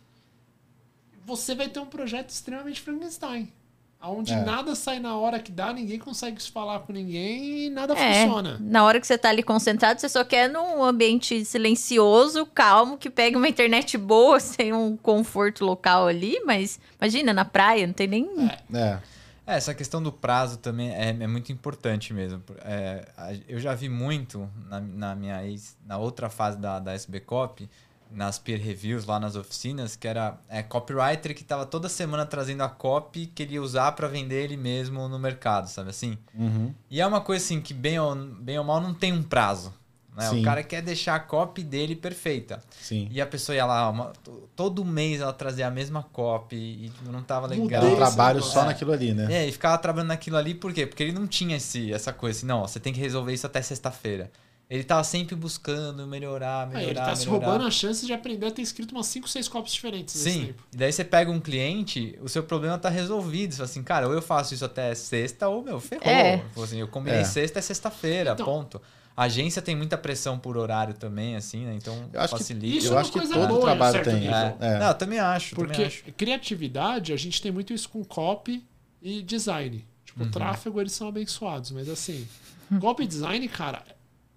você vai ter um projeto extremamente Frankenstein. Onde É. nada sai na hora que dá, ninguém consegue se falar com ninguém e nada É, funciona. na hora que você tá ali concentrado, você só quer num ambiente silencioso, calmo, que pegue uma internet boa, sem um conforto local ali, mas imagina, na praia, não tem nem... É. É, essa questão do prazo também é, é muito importante mesmo. É, a- eu já vi muito na, na minha ex, na outra fase da, da S B Cop, nas peer reviews lá nas oficinas, que era é, copywriter que estava toda semana trazendo a copy que ele ia usar para vender ele mesmo no mercado, sabe assim? Uhum. E é uma coisa assim que bem ou, bem ou mal não tem um prazo. Né? Sim. O cara quer deixar a copy dele perfeita. Sim. E a pessoa ia lá, uma- todo mês ela trazia a mesma copy e tipo, não tava legal. Era um Esse trabalho negócio. só É. naquilo ali, né? É, e ficava trabalhando naquilo ali, por quê? Porque ele não tinha esse, essa coisa assim, não, ó, você tem que resolver isso até sexta-feira. Ele tava sempre buscando melhorar, Ah, melhorar, ele tá se melhorar. roubando a chance de aprender a ter escrito umas cinco, seis copies diferentes nesse Sim, tempo. e daí você pega um cliente, o seu problema tá resolvido. Você fala assim, cara, ou eu faço isso até sexta, ou, meu, ferrou. É. Tipo assim, eu combinei É. sexta, é sexta-feira, Então. ponto. A agência tem muita pressão por horário também, assim, né? Então Eu acho que facilita. Isso Eu é uma acho que coisa todo boa, trabalho em certo tem. nível. É. É. Não, eu também acho. Porque também acho. criatividade, a gente tem muito isso com copy e design. Tipo, Uhum. tráfego, eles são abençoados, mas assim, copy e design, cara,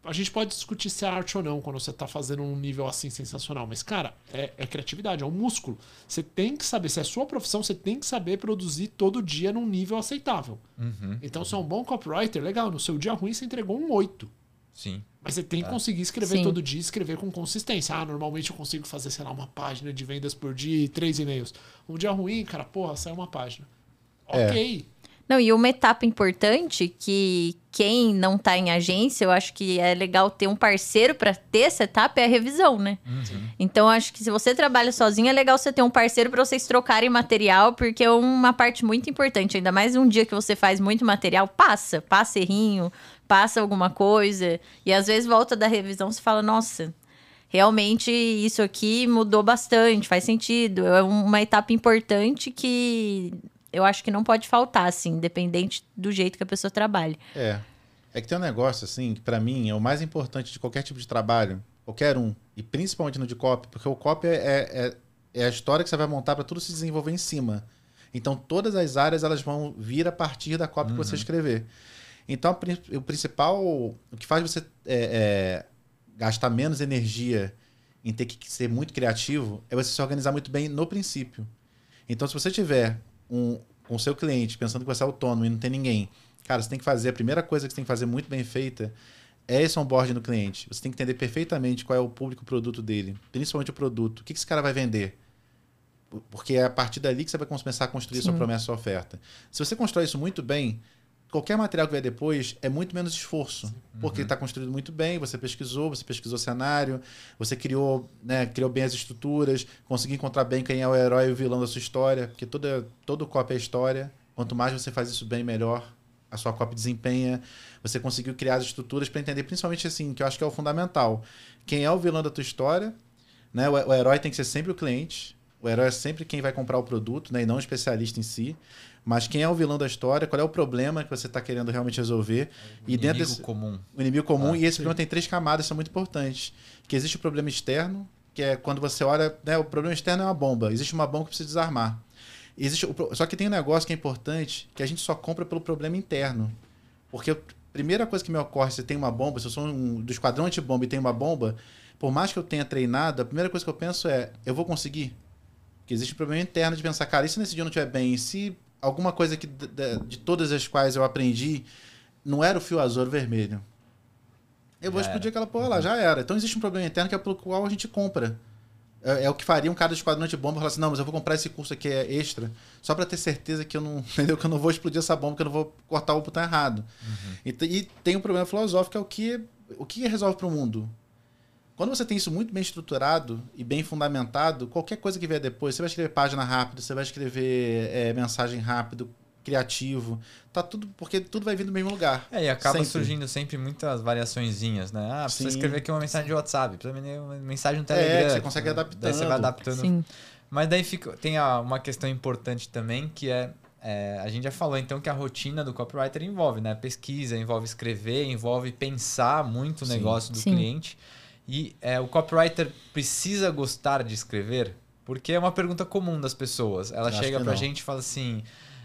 a gente pode discutir se é arte ou não quando você tá fazendo um nível assim sensacional. Mas, cara, é, é criatividade, é um músculo. Você tem que saber, se é sua profissão, você tem que saber produzir todo dia num nível aceitável. Uhum. Então, se é um bom copywriter, legal. No seu dia ruim, você entregou um oito. Sim. Mas você tem que conseguir escrever Sim. todo dia, escrever com consistência. Ah, normalmente eu consigo fazer, sei lá, uma página de vendas por dia e três e-mails. Um dia ruim, cara, porra, sai uma página. É. Ok. Não, e uma etapa importante que quem não tá em agência, eu acho que é legal ter um parceiro para ter essa etapa é a revisão, né? Uhum. Então, acho que se você trabalha sozinho, é legal você ter um parceiro para vocês trocarem material, porque é uma parte muito importante. Ainda mais um dia que você faz muito material, passa, passa errinho, passa alguma coisa. E às vezes volta da revisão e você fala, nossa, realmente isso aqui mudou bastante, faz sentido. É uma etapa importante que eu acho que não pode faltar, assim, independente do jeito que a pessoa trabalhe. É. É que tem um negócio, assim, que pra mim é o mais importante de qualquer tipo de trabalho, qualquer um, e principalmente no de copy, porque o copy é, é, é a história que você vai montar para tudo se desenvolver em cima. Então, todas as áreas elas vão vir a partir da copy Uhum. que você escrever. Então, o principal, o que faz você é, é, gastar menos energia em ter que ser muito criativo é você se organizar muito bem no princípio. Então, se você tiver um, com o seu cliente pensando que você é autônomo e não tem ninguém, cara, você tem que fazer, a primeira coisa que você tem que fazer muito bem feita é esse onboarding do cliente. Você tem que entender perfeitamente qual é o público, o produto dele, principalmente o produto. O que esse cara vai vender? Porque é a partir dali que você vai começar a construir Sim. sua promessa e sua oferta. Se você constrói isso muito bem, qualquer material que vier depois é muito menos esforço. Uhum. Porque está construído muito bem, você pesquisou, você pesquisou cenário, você criou, né, criou bem as estruturas, conseguiu encontrar bem quem é o herói e o vilão da sua história, porque toda, todo copy é história. Quanto mais você faz isso bem, melhor a sua copy desempenha. Você conseguiu criar as estruturas para entender, principalmente assim, que eu acho que é o fundamental. Quem é o vilão da tua história, né? O, o herói tem que ser sempre o cliente. O herói é sempre quem vai comprar o produto, né? E não o especialista em si. Mas quem é o vilão da história, qual é o problema que você está querendo realmente resolver. O e inimigo dentro desse, comum. O inimigo comum. Ah, e esse sim. problema tem três camadas, são muito importantes. Que existe o problema externo, que é quando você olha... Né, o problema externo é uma bomba. Existe uma bomba que precisa desarmar. Existe o, só que tem um negócio que é importante, que a gente só compra pelo problema interno. Porque a primeira coisa que me ocorre, se tem uma bomba, se eu sou um, do esquadrão antibomba e tem uma bomba, por mais que eu tenha treinado, a primeira coisa que eu penso é, eu vou conseguir? Porque existe um problema interno de pensar, cara, e se nesse dia eu não estiver bem? E se alguma coisa que, de, de todas as quais eu aprendi não era o fio azul, o vermelho? Eu vou Já explodir era. aquela porra lá, já era. Então existe um problema interno que é pelo qual a gente compra. É, é o que faria um cara do esquadrão de bomba falar assim, não, mas eu vou comprar esse curso aqui é extra, só para ter certeza que eu não, entendeu? Que eu não vou explodir essa bomba, que eu não vou cortar o botão errado. Uhum. E, e tem um problema filosófico, que é o que, o que resolve para o mundo. Quando você tem isso muito bem estruturado e bem fundamentado, qualquer coisa que vier depois, você vai escrever página rápido, você vai escrever é, mensagem rápido, criativo, tá tudo, porque tudo vai vir do mesmo lugar. É, e acaba Sempre. surgindo sempre muitas variaçõezinhas, né? Ah, precisa Sim. escrever aqui uma mensagem de WhatsApp, precisa mandar uma mensagem no É, Telegram. que você consegue Daí adaptando. você vai adaptando. Sim. Mas daí fica, tem a- uma questão importante também, que é, é, a gente já falou então que a rotina do copywriter envolve, né? Pesquisa, envolve escrever, envolve pensar muito o Sim. negócio do Sim. cliente. E é, o copywriter precisa gostar de escrever? Porque é uma pergunta comum das pessoas. Ela Acho chega que pra não. gente e fala assim...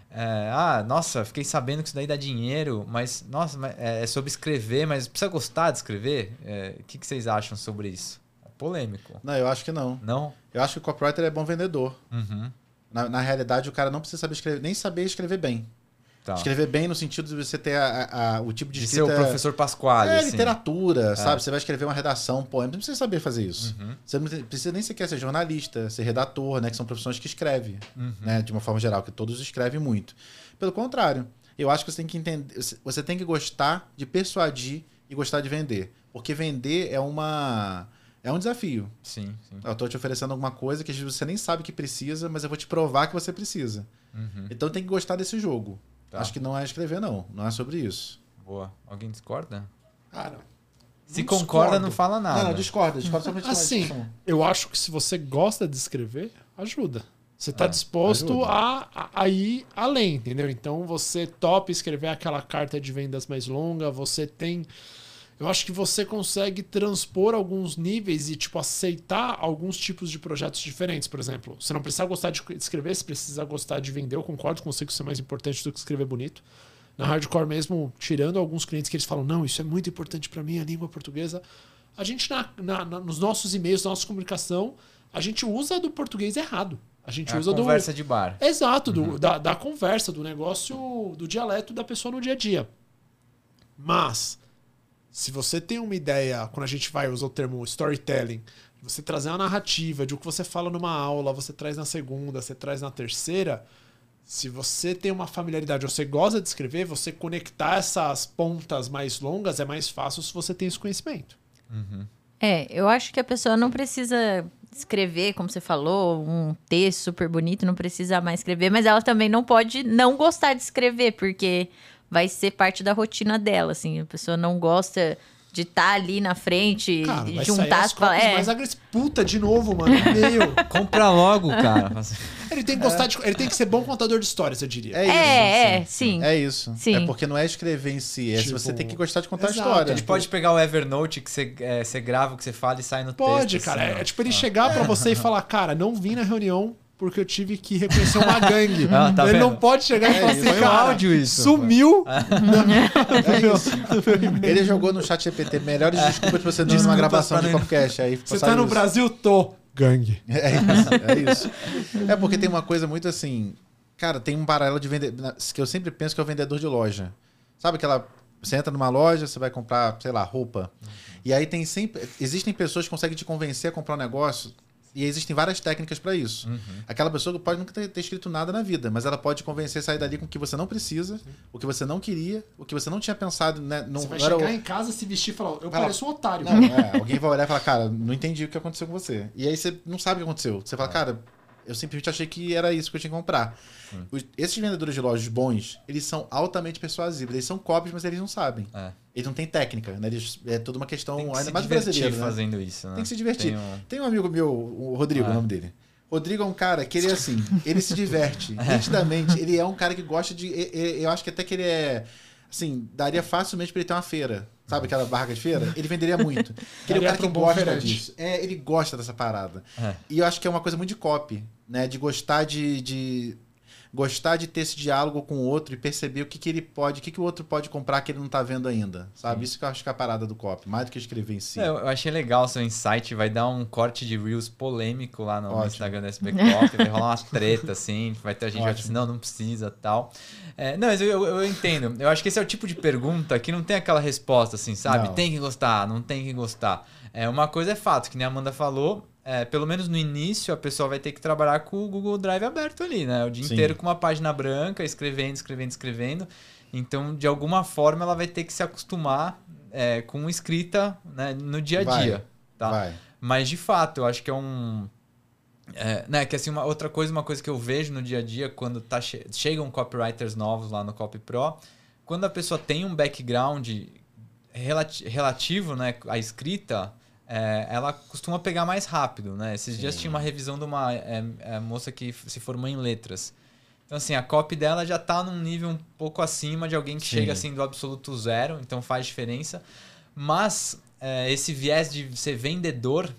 é, ah, nossa, fiquei sabendo que isso daí dá dinheiro, mas nossa, mas é é sobre escrever, mas precisa gostar de escrever? É, o que, que vocês acham sobre isso? É polêmico. Não, eu acho que não. Não? Eu acho que o copywriter é bom vendedor. Uhum. Na, na realidade, o cara não precisa saber escrever, nem saber escrever bem. Tá. Escrever bem no sentido de você ter a, a- a- o tipo de De ser o escrita... professor Pasquale, É, assim. literatura, sabe? Você vai escrever uma redação, um poema, não precisa saber fazer isso. Uhum. Você não precisa nem sequer ser jornalista, ser redator, né? Que são profissões que escrevem, Uhum. né? De uma forma geral, que todos escrevem muito. Pelo contrário, eu acho que você tem que entender, você tem que gostar de persuadir e gostar de vender. Porque vender é uma... É um desafio. Sim, sim. Eu estou te oferecendo alguma coisa que às vezes você nem sabe que precisa, mas eu vou te provar que você precisa. Uhum. Então tem que gostar desse jogo. Tá. Acho que não é escrever, não. Não é sobre isso. Boa. Alguém discorda? Cara, Se não concorda, discordo. não fala nada. Não, não, discorda. Discorda só pra gente Assim, falar disso. eu acho que se você gosta de escrever, ajuda. Você está É, disposto ajuda. a, a, a ir além, entendeu? Então você topa escrever aquela carta de vendas mais longa, você tem... Eu acho que você consegue transpor alguns níveis e, tipo, aceitar alguns tipos de projetos diferentes. Por exemplo, você não precisa gostar de escrever, você precisa gostar de vender. Eu concordo com você que isso é mais importante do que escrever bonito. Na hardcore mesmo, tirando alguns clientes que eles falam, não, isso é muito importante para mim, a língua portuguesa. A gente, na, na, na, nos nossos e-mails, na nossa comunicação, a gente usa do português errado. A gente É usa a do... conversa de bar. Exato, Uhum. do, da, da conversa, do negócio, do dialeto da pessoa no dia a dia. Mas, se você tem uma ideia, quando a gente vai usar o termo storytelling, você trazer uma narrativa de o que você fala numa aula, você traz na segunda, você traz na terceira, se você tem uma familiaridade, você gosta de escrever, você conectar essas pontas mais longas é mais fácil se você tem esse conhecimento. Uhum. É, eu acho que a pessoa não precisa escrever, como você falou, um texto super bonito, não precisa mais escrever, mas ela também não pode não gostar de escrever, porque vai ser parte da rotina dela, assim, a pessoa não gosta de estar ali na frente, Cara, vai sair juntar as as palavras. cópias É, mais agressivas. Puta, de novo, mano. Meu. Compra logo, cara. Ele tem que gostar de. Ele tem que ser bom contador de histórias, eu diria. É isso. é, é, sim. É isso. Sim. É porque não é escrever em si, é se Tipo, você tem que gostar de contar exato, a história. A gente pode pegar o Evernote que você, é, você grava o que você fala e sai no Pode, texto. cara. assim, É, ó. é tipo ele chegar pra você e falar, cara, não vim na reunião porque eu tive que reconhecer uma gangue. Ah, tá ele vendo? não pode chegar e É falar isso, assim, foi um cara, áudio isso. sumiu. É isso. Ele jogou no chat G P T melhores desculpas pra você não ir numa Desculpas gravação pra de não- podcast. Aí Você saiu tá no isso. Brasil? Tô. Gangue. É isso, é isso. É porque tem uma coisa muito assim. Cara, tem um paralelo de vender que eu sempre penso que é o vendedor de loja. Sabe aquela. Você entra numa loja, você vai comprar, sei lá, roupa. E aí tem sempre. Existem pessoas que conseguem te convencer a comprar um negócio. E existem várias técnicas para isso. Uhum. Aquela pessoa que pode nunca ter, ter escrito nada na vida, mas ela pode te convencer a sair dali com o que você não precisa, o que você não queria, o que você não tinha pensado. Né? Não, Você vai não era chegar o- em casa, se vestir e falar, eu Fala- pareço um otário. Não, é, alguém vai olhar e falar, cara, não entendi o que aconteceu com você. E aí você não sabe o que aconteceu. Você fala, cara, eu simplesmente achei que era isso que eu tinha que comprar. Os- esses vendedores de lojas bons, eles são altamente persuasivos. Eles são cópias, mas eles não sabem. É. Eles não têm técnica, né? Eles, é toda uma questão, Tem que ainda se mais divertir brasileiro, né? fazendo isso, né? Tem que se divertir. Tem um- Tem um amigo meu, o Rodrigo, Ah. o nome dele. Rodrigo é um cara que ele é assim, ele se diverte. Nitidamente, ele é um cara que gosta de. e- e- Eu acho que até que ele é. Assim, daria facilmente pra ele ter uma feira. Sabe aquela barraca de feira? Ele venderia muito. Porque ele é um Daria cara pra que um bom gosta feirante. disso. É, ele gosta dessa parada. É. E eu acho que é uma coisa muito de copy, né? De gostar de. de gostar de ter esse diálogo com o outro e perceber o que, que ele pode, o que, que o outro pode comprar que ele não tá vendo ainda. Sabe? Isso que eu acho que é a parada do copy, mais do que escrever em si. É, eu achei legal o seu insight, vai dar um corte de Reels polêmico lá no, no Ótimo. Instagram da S B Cop, vai rolar umas treta, assim, vai ter a gente que vai Ótimo. dizer, não, não precisa tal. É, não, mas eu, eu, eu entendo. Eu acho que esse é o tipo de pergunta que não tem aquela resposta, assim, sabe? Não. Tem que gostar, não tem que gostar. É, uma coisa é fato, que nem a Amanda falou, é, pelo menos no início a pessoa vai ter que trabalhar com o Google Drive aberto ali, né? O dia Sim. inteiro com uma página branca, escrevendo, escrevendo, escrevendo. Então, de alguma forma, ela vai ter que se acostumar é, com escrita, né, no dia a Vai, dia. Tá? Vai. Mas, de fato, eu acho que é um... É, né, que assim, uma outra coisa, uma coisa que eu vejo no dia a dia, quando tá che- chegam copywriters novos lá no Copy Pro, quando a pessoa tem um background relati- relativo, né, à escrita, é, ela costuma pegar mais rápido, né? Esses dias tinha uma revisão de uma é, é, moça que f- se formou em letras. Então, assim, a copy dela já tá num nível um pouco acima de alguém que Sim. chega, assim, do absoluto zero, então faz diferença. Mas é, esse viés de ser vendedor...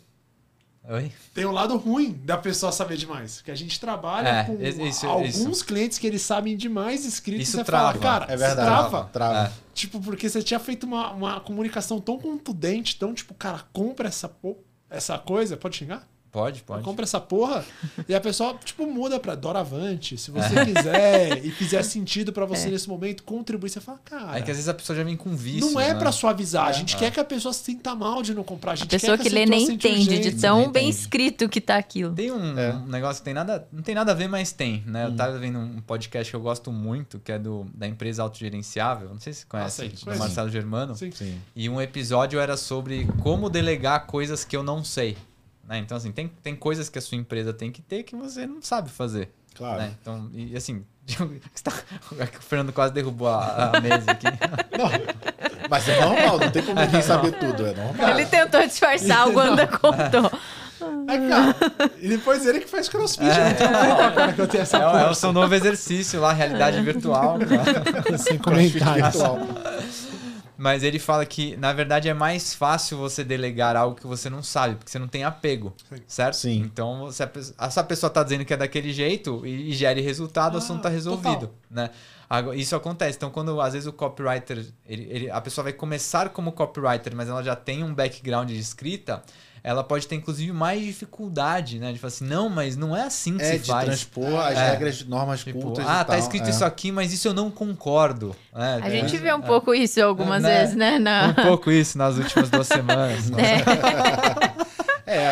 Oi? Tem um lado ruim da pessoa saber demais. Que a gente trabalha É, com isso- alguns isso. clientes que eles sabem demais escrito Isso e você trava. fala, cara, É você verdade. trava. Trava. É. Tipo, porque você tinha feito uma, uma comunicação tão contundente, tão tipo, cara, compra essa, po- essa coisa, pode xingar? Pode, pode. Compra essa porra e a pessoa, tipo, muda pra Doravante. Se você quiser e fizer sentido pra você nesse momento, contribuir, você fala, cara, É que às vezes a pessoa já vem com vício, não é né? pra suavizar. A É. gente quer que a pessoa se sinta mal de não comprar. A A gente pessoa quer que a lê pessoa nem sinta entende de urgência. tão nem bem entende. escrito que tá aquilo. Tem um, É. um negócio que tem nada, não tem nada a ver, mas tem, né? Hum. Eu tava vendo um podcast que eu gosto muito, que é do, da empresa autogerenciável, não sei se você conhece, sei, do conheço. Marcelo Germano. Sim. Sim. E um episódio era sobre como delegar coisas que eu não sei. Né? Então, assim, tem, tem coisas que a sua empresa tem que ter que você não sabe fazer. Claro. Né? Então, e assim, você tá- o Fernando quase derrubou a, a mesa aqui. Não, mas é normal, não tem como ninguém saber tudo, é normal. Ele tentou disfarçar, o Wanda contou. É, cara. E depois ele que faz crossfit. Eu não tenho culpa agora que eu tenho essa É, o- é o porra. seu novo exercício lá, realidade virtual. Cara. Sem Crossfit comentários. virtual. Mas ele fala que, na verdade, é mais fácil você delegar algo que você não sabe, porque você não tem apego, Sim. certo? Sim. Então, se a, pessoa, se a pessoa tá dizendo que é daquele jeito e, e gere resultado, o Ah, assunto tá resolvido, total. né? Agora, isso acontece. Então, quando às vezes o copywriter, ele, ele, a pessoa vai começar como copywriter, mas ela já tem um background de escrita, ela pode ter, inclusive, mais dificuldade, né? De falar assim, não, mas não é assim que É, se de faz. transpor as É. regras, normas Tipo, cultas ah, e tá tal. escrito é. isso aqui, mas isso eu não concordo. É, A é, gente vê um é, pouco isso algumas né? vezes, né? Na... Um pouco isso nas últimas duas semanas. É. É.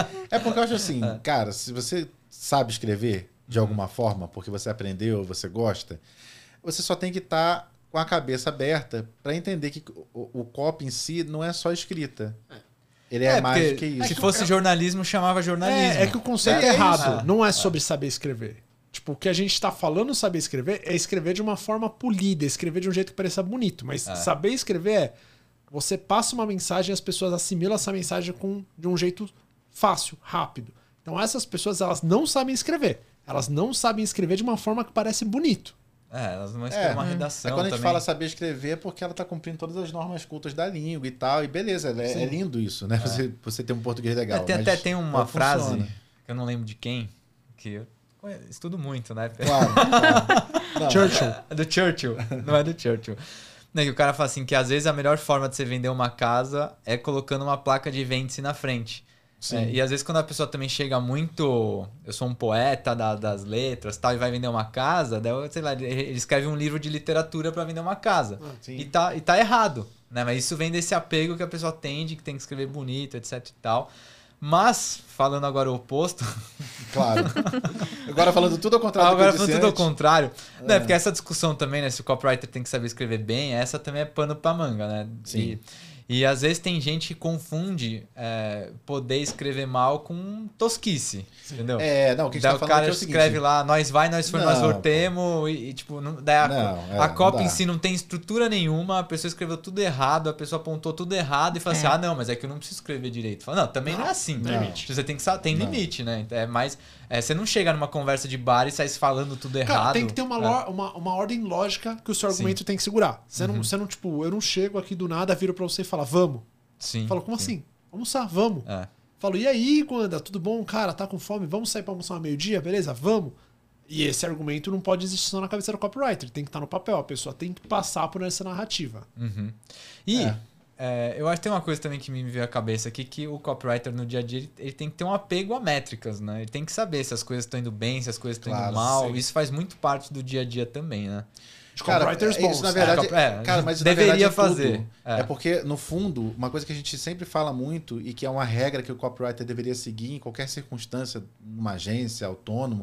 É porque eu acho assim, cara, se você sabe escrever de alguma forma, porque você aprendeu, você gosta, você só tem que estar com a cabeça aberta para entender que o, o copy em si não é só escrita. Ele é, É, mais porque do que isso. se fosse jornalismo, chamava jornalismo. É, é que o conceito É é errado. isso. Não é sobre saber escrever. Tipo, o que a gente tá falando saber escrever é escrever de uma forma polida, escrever de um jeito que pareça bonito. Mas É. saber escrever é você passa uma mensagem e as pessoas assimilam essa mensagem com, de um jeito fácil, rápido. Então essas pessoas, elas não sabem escrever. Elas não sabem escrever de uma forma que parece bonito. É, elas não escrevem É, uma é redação quando a gente também. fala saber escrever é porque ela está cumprindo todas as normas cultas da língua e tal. E beleza, é, é lindo isso, né? Você, você ter um português legal. É, tem, mas até tem uma não frase, funciona. que eu não lembro de quem, que eu estudo muito, né? Claro, claro. Não, Churchill. É do Churchill, não é do Churchill. Né, que o cara fala assim, que às vezes a melhor forma de você vender uma casa é colocando uma placa de vende-se na frente. Sim. É, e às vezes quando a pessoa também chega muito... Eu sou um poeta da- das letras tal, e vai vender uma casa, daí, eu, sei lá, ele, ele escreve um livro de literatura para vender uma casa. sim. E tá, e tá errado, né? Mas isso vem desse apego que a pessoa tem de que tem que escrever bonito, etc e tal. Mas, falando agora o oposto... Claro. Agora falando tudo ao contrário Agora do que eu falando disse tudo ao antes. contrário. É. Né, porque essa discussão também, né? Se o copywriter tem que saber escrever bem, essa também é pano pra manga, né? Sim. E, e às vezes tem gente que confunde é, poder escrever mal com tosquice, entendeu? É, não, o que a gente Daí tá o falando cara aqui é o seguinte. escreve lá, nós vai, nós for, nós Não, sortemos, e, e tipo, não, daí a, Não, é, a não copy dá. em si não tem estrutura nenhuma, a pessoa escreveu tudo errado, a pessoa apontou tudo errado e fala É. assim, ah, não, mas é que eu não preciso escrever direito. Fala, não, também não, é assim. Não. Limite. Você tem que saber, tem Não. limite, né? É, mas é, você não chega numa conversa de bar e sai falando tudo errado. Cara, tem que ter uma, É. lo- uma, uma ordem lógica que o seu argumento tem que segurar. Você, Uhum. não, você não, tipo, eu não chego aqui do nada, viro pra você e falo, vamos. Sim. Falo, como sim. assim? Almoçar, vamos. É. Falo, e aí, Wanda, tudo bom? Cara, tá com fome? Vamos sair pra almoçar ao meio-dia? Beleza? Vamos. E esse argumento não pode existir só na cabeça do copywriter. Tem que estar no papel. A pessoa tem que passar por essa narrativa. Uhum. E É. é, eu acho que tem uma coisa também que me veio à cabeça aqui, que o copywriter no dia a dia ele, ele tem que ter um apego a métricas, né? Ele tem que saber se as coisas estão indo bem, se as coisas estão Claro, indo mal. sim. Isso faz muito parte do dia a dia também, né? De Cara, copywriters é bons. isso na né? verdade, É, é, cara, mas isso deveria na verdade é fazer. tudo. É. É. porque no fundo, uma coisa que a gente sempre fala muito e que é uma regra que o copywriter deveria seguir em qualquer circunstância, numa agência, autônomo,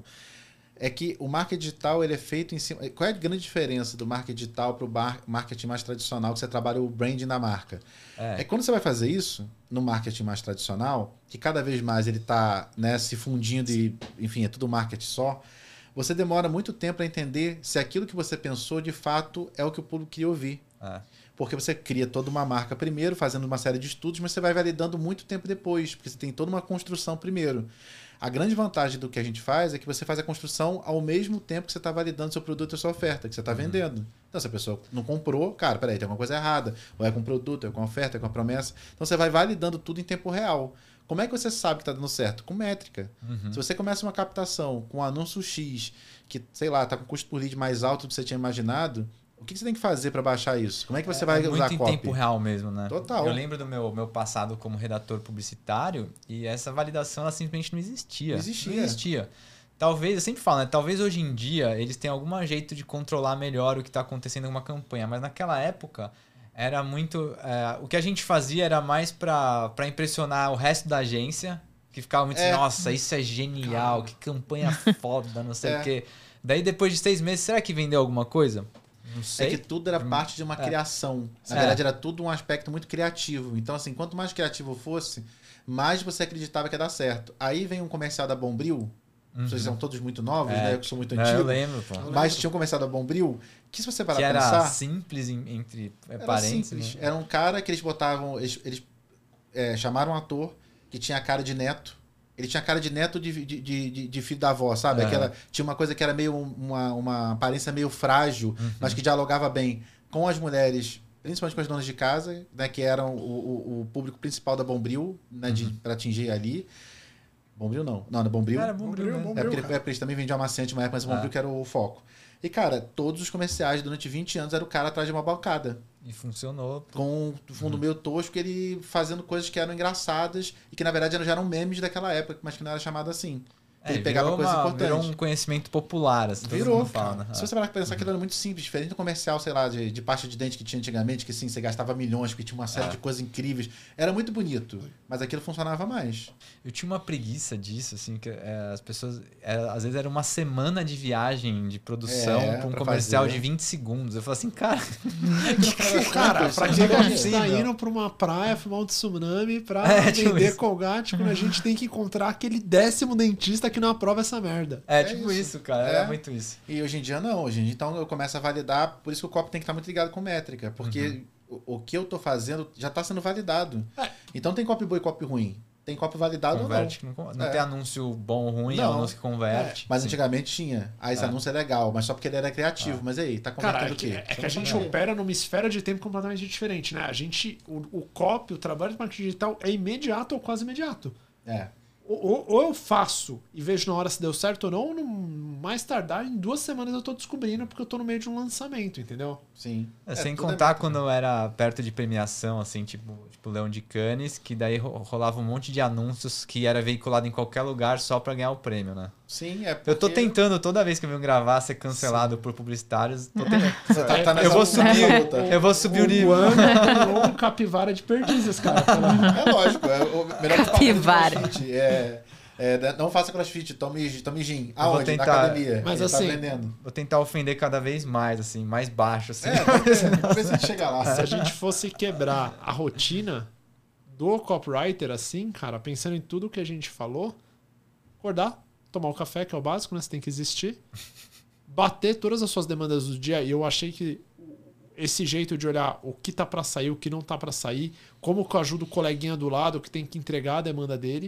é que o marketing digital ele é feito em cima. Qual é a grande diferença do marketing digital para o marketing mais tradicional, que você trabalha o branding da marca? É. É que quando você vai fazer isso no marketing mais tradicional, que cada vez mais ele está, né, se fundindo e, enfim, é tudo marketing só. Você demora muito tempo para entender se aquilo que você pensou de fato é o que o público queria ouvir. É. Porque você cria toda uma marca primeiro, fazendo uma série de estudos, mas você vai validando muito tempo depois, porque você tem toda uma construção primeiro. A grande vantagem do que a gente faz é que você faz a construção ao mesmo tempo que você está validando seu produto e sua oferta, que você está vendendo. Então, se a pessoa não comprou, cara, peraí, tem alguma coisa errada. Ou é com o produto, é com a oferta, é com a promessa. Então, você vai validando tudo em tempo real. Como é que você sabe que está dando certo? Com métrica. Uhum. Se você começa uma captação com um anúncio X, que, sei lá, está com custo por lead mais alto do que você tinha imaginado, o que você tem que fazer para baixar isso? Como é que você vai é usar muito em copy? tempo real mesmo, né? Total. Eu lembro do meu, meu passado como redator publicitário e essa validação ela simplesmente não existia. Não existia. Não existia. Talvez, eu sempre falo, né? Talvez hoje em dia eles tenham algum jeito de controlar melhor o que está acontecendo em uma campanha, mas naquela época era muito... É, o que a gente fazia era mais para impressionar o resto da agência, que ficava muito É. assim, nossa, isso é genial, que campanha foda, não sei É. o quê. Daí depois de seis meses, será que vendeu alguma coisa? Não sei. É que tudo era parte de uma criação. Na É. verdade, era tudo um aspecto muito criativo. Então, assim, quanto mais criativo fosse, mais você acreditava que ia dar certo. Aí vem um comercial da Bombril. Uhum. Vocês são todos muito novos, É. né? Eu que sou muito É, antigo. eu lembro, pô. Mas tinha um comercial da Bombril que, se você parar Que pra era pensar, simples em- entre é, era parênteses. simples. Né? Era um cara que eles botavam... Eles, eles é, chamaram um ator que tinha a cara de neto. Ele tinha cara de neto de, de, de, de- de filho da avó, sabe? Aham. Aquela, tinha uma coisa que era meio uma, uma aparência meio frágil, Uhum. mas que dialogava bem com as mulheres, principalmente com as donas de casa, né? Que eram o, o, o público principal da Bombril, né? De, para atingir ali. Bombril não. Não, da Bombril. Era Bombril, Bombril, mesmo. Bombril. É porque cara. ele, é porque eles também vendiam amaciante uma época, mas o Bombril Ah. que era o foco. E, cara, todos os comerciais durante vinte anos era o cara atrás de uma bancada. E funcionou. Com um fundo meio tosco, ele fazendo coisas que eram engraçadas e que, na verdade, já eram memes daquela época, mas que não era chamado assim. É, ele pegava virou coisas uma- importantes. Virou um conhecimento popular, assim, todo Virou, mundo fala, cara. né? Se você parar pra pensar que aquilo era muito simples, diferente do comercial, sei lá, de, de pasta de dente que tinha antigamente, que sim, você gastava milhões, porque tinha uma série É. de coisas incríveis. Era muito bonito, mas aquilo funcionava mais. Eu tinha uma preguiça disso, assim, que é, as pessoas... é, às vezes era uma semana de viagem, de produção, É, pra um pra comercial fazer. de vinte segundos. Eu falei assim, cara... Cara, pra que a gente tá horrível. indo pra uma praia, filmar um tsunami pra É, tipo vender isso. Colgate quando a gente tem que encontrar aquele décimo dentista que não aprova essa merda? É, É tipo isso, isso. cara. É. Era muito isso. E hoje em dia não, hoje em dia então eu começo a validar, por isso que o copy tem que estar muito ligado com métrica, porque o, o que eu tô fazendo já tá sendo validado. É. Então tem copy bom e copy ruim. Tem copy validado Converte, ou não, não. não É. tem anúncio bom ou ruim, é Não. anúncio que converte. Mas Sim. antigamente tinha. Ah, esse É. anúncio é legal, mas só porque ele era criativo. Mas e aí, tá Cara, convertendo é o que, quê? é que Você a gente não tá opera numa esfera de tempo completamente diferente, né? A gente, o, o copy, o trabalho de marketing digital é imediato ou quase imediato. É. Ou, ou- ou eu faço e vejo na hora se deu certo ou não, ou no mais tardar, em duas semanas eu tô descobrindo porque eu tô no meio de um lançamento, entendeu? Sim. É, É, sem tudo é contar métrica. quando eu era perto de premiação, assim, tipo, tipo Leão de Cannes, que daí ro- rolava um monte de anúncios que era veiculado em qualquer lugar só pra ganhar o prêmio, né? Sim, é porque... Eu tô tentando, toda vez que eu venho gravar, ser cancelado por publicitários. Tô tentando. Você tá, tá Eu nessa vou subir, luta. eu vou subir o O nível. Guano criou um capivara de perdizes, cara. pela- É lógico. É o melhor que Capivara. crossfit. É, é, não faça crossfit, tome, tome gin. Eu vou Aonde? tentar. Na academia. Mas Ele assim, tá vendendo. Vou tentar ofender cada vez mais, assim, mais baixo, assim. É, vamos ver, vamos ver se a gente chega lá. Se a gente fosse quebrar a rotina do copywriter assim, cara, pensando em tudo que a gente falou, acordar, tomar o café, que é o básico, né? Você tem que existir. Bater todas as suas demandas do dia. E eu achei que esse jeito de olhar o que tá pra sair, o que não tá pra sair, como que eu ajudo o coleguinha do lado que tem que entregar a demanda dele,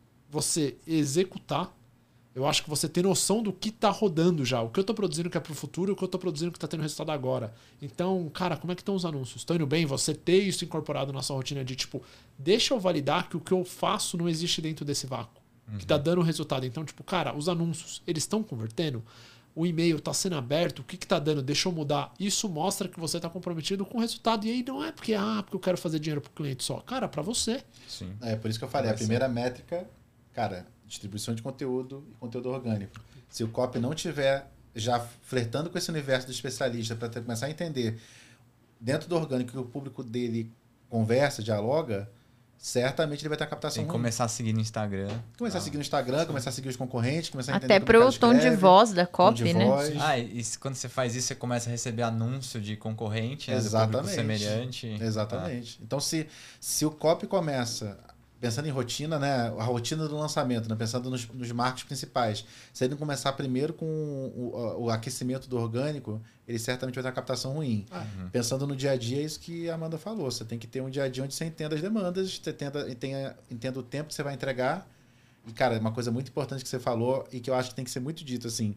você executar. Eu acho que você tem noção do que tá rodando já. O que eu tô produzindo que é pro futuro e o que eu tô produzindo que tá tendo resultado agora. Então, cara, como é que estão os anúncios? Estão indo bem? Você ter isso incorporado na sua rotina de tipo, deixa eu validar que o que eu faço não existe dentro desse vácuo. Que tá dando resultado. Então, tipo, cara, os anúncios, eles estão convertendo? O e-mail tá sendo aberto? O que que tá dando? Deixa eu mudar. Isso mostra que você tá comprometido com o resultado. E aí não é porque, ah, porque eu quero fazer dinheiro pro cliente só. Cara, pra você. Sim. É por isso que eu falei, a Vai ser. primeira métrica, cara, distribuição de conteúdo e conteúdo orgânico. Se o copy não tiver já flertando com esse universo do especialista para começar a entender dentro do orgânico que o público dele conversa, dialoga, certamente ele vai ter a captação Tem que ruim. começar a seguir no Instagram. Começar a seguir no Instagram, começar a seguir os concorrentes, começar a entender Até como o cara pro tom de escreve, voz da tom de copy, né? voz. Ah, e se- quando você faz isso, você começa a receber anúncio de concorrente, né, do público Exatamente. semelhante. Exatamente. Então, se, se o copy começa pensando em rotina, né? A rotina do lançamento, né? Pensando nos, nos marcos principais. Se ele não começar primeiro com o, o aquecimento do orgânico, ele certamente vai ter uma captação ruim. Uhum. Pensando no dia a dia, é isso que a Amanda falou. Você tem que ter um dia a dia onde você entenda as demandas, você tenta, tenha, entenda o tempo que você vai entregar. E, cara, uma coisa muito importante que você falou e que eu acho que tem que ser muito dito, assim,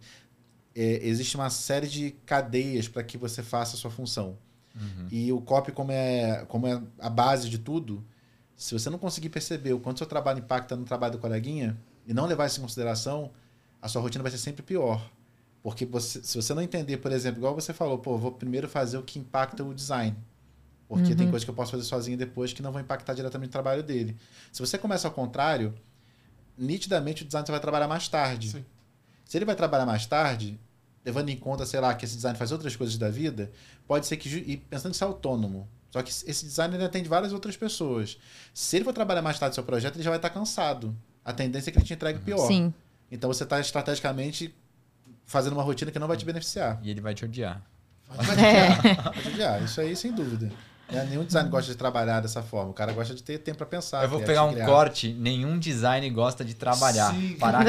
é, existe uma série de cadeias para que você faça a sua função. Uhum. E o copy, como é, como é a base de tudo, se você não conseguir perceber o quanto seu trabalho impacta no trabalho do coleguinha e não levar isso em consideração, a sua rotina vai ser sempre pior. Porque você, se você não entender, por exemplo, igual você falou, pô, vou primeiro fazer o que impacta o design. Porque Uhum. tem coisa que eu posso fazer sozinho depois que não vão impactar diretamente no trabalho dele. Se você começa ao contrário, nitidamente o design você vai trabalhar mais tarde. Sim. Se ele vai trabalhar mais tarde, levando em conta, sei lá, que esse design faz outras coisas da vida, pode ser que, ju- e pensando em ser autônomo, só que esse design ele atende várias outras pessoas. Se ele for trabalhar mais tarde no seu projeto, ele já vai estar cansado. A tendência é que ele te entregue pior. Sim. Então você está estrategicamente fazendo uma rotina que não vai te beneficiar. E ele vai te odiar. Vai te odiar. Vai te odiar. Isso aí, sem dúvida. Né? Nenhum design gosta de trabalhar dessa forma. O cara gosta de ter tempo para pensar. Eu vou ter pegar arte um criar. corte. Nenhum design gosta de trabalhar. Sim. Parar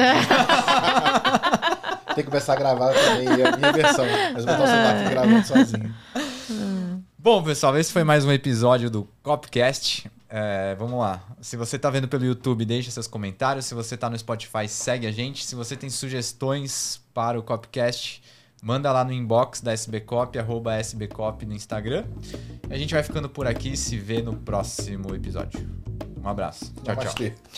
aqui. Tem que começar a gravar também a minha versão. Mas eu vou botar o celular aqui gravando sozinho. Bom, pessoal, esse foi mais um episódio do Copcast. É, vamos lá. Se você está vendo pelo YouTube, deixa seus comentários. Se você está no Spotify, segue a gente. Se você tem sugestões para o Copcast, manda lá no inbox da SBCop, arroba SBCop no Instagram. E a gente vai ficando por aqui e se vê no próximo episódio. Um abraço. Tchau, tchau. Namastê.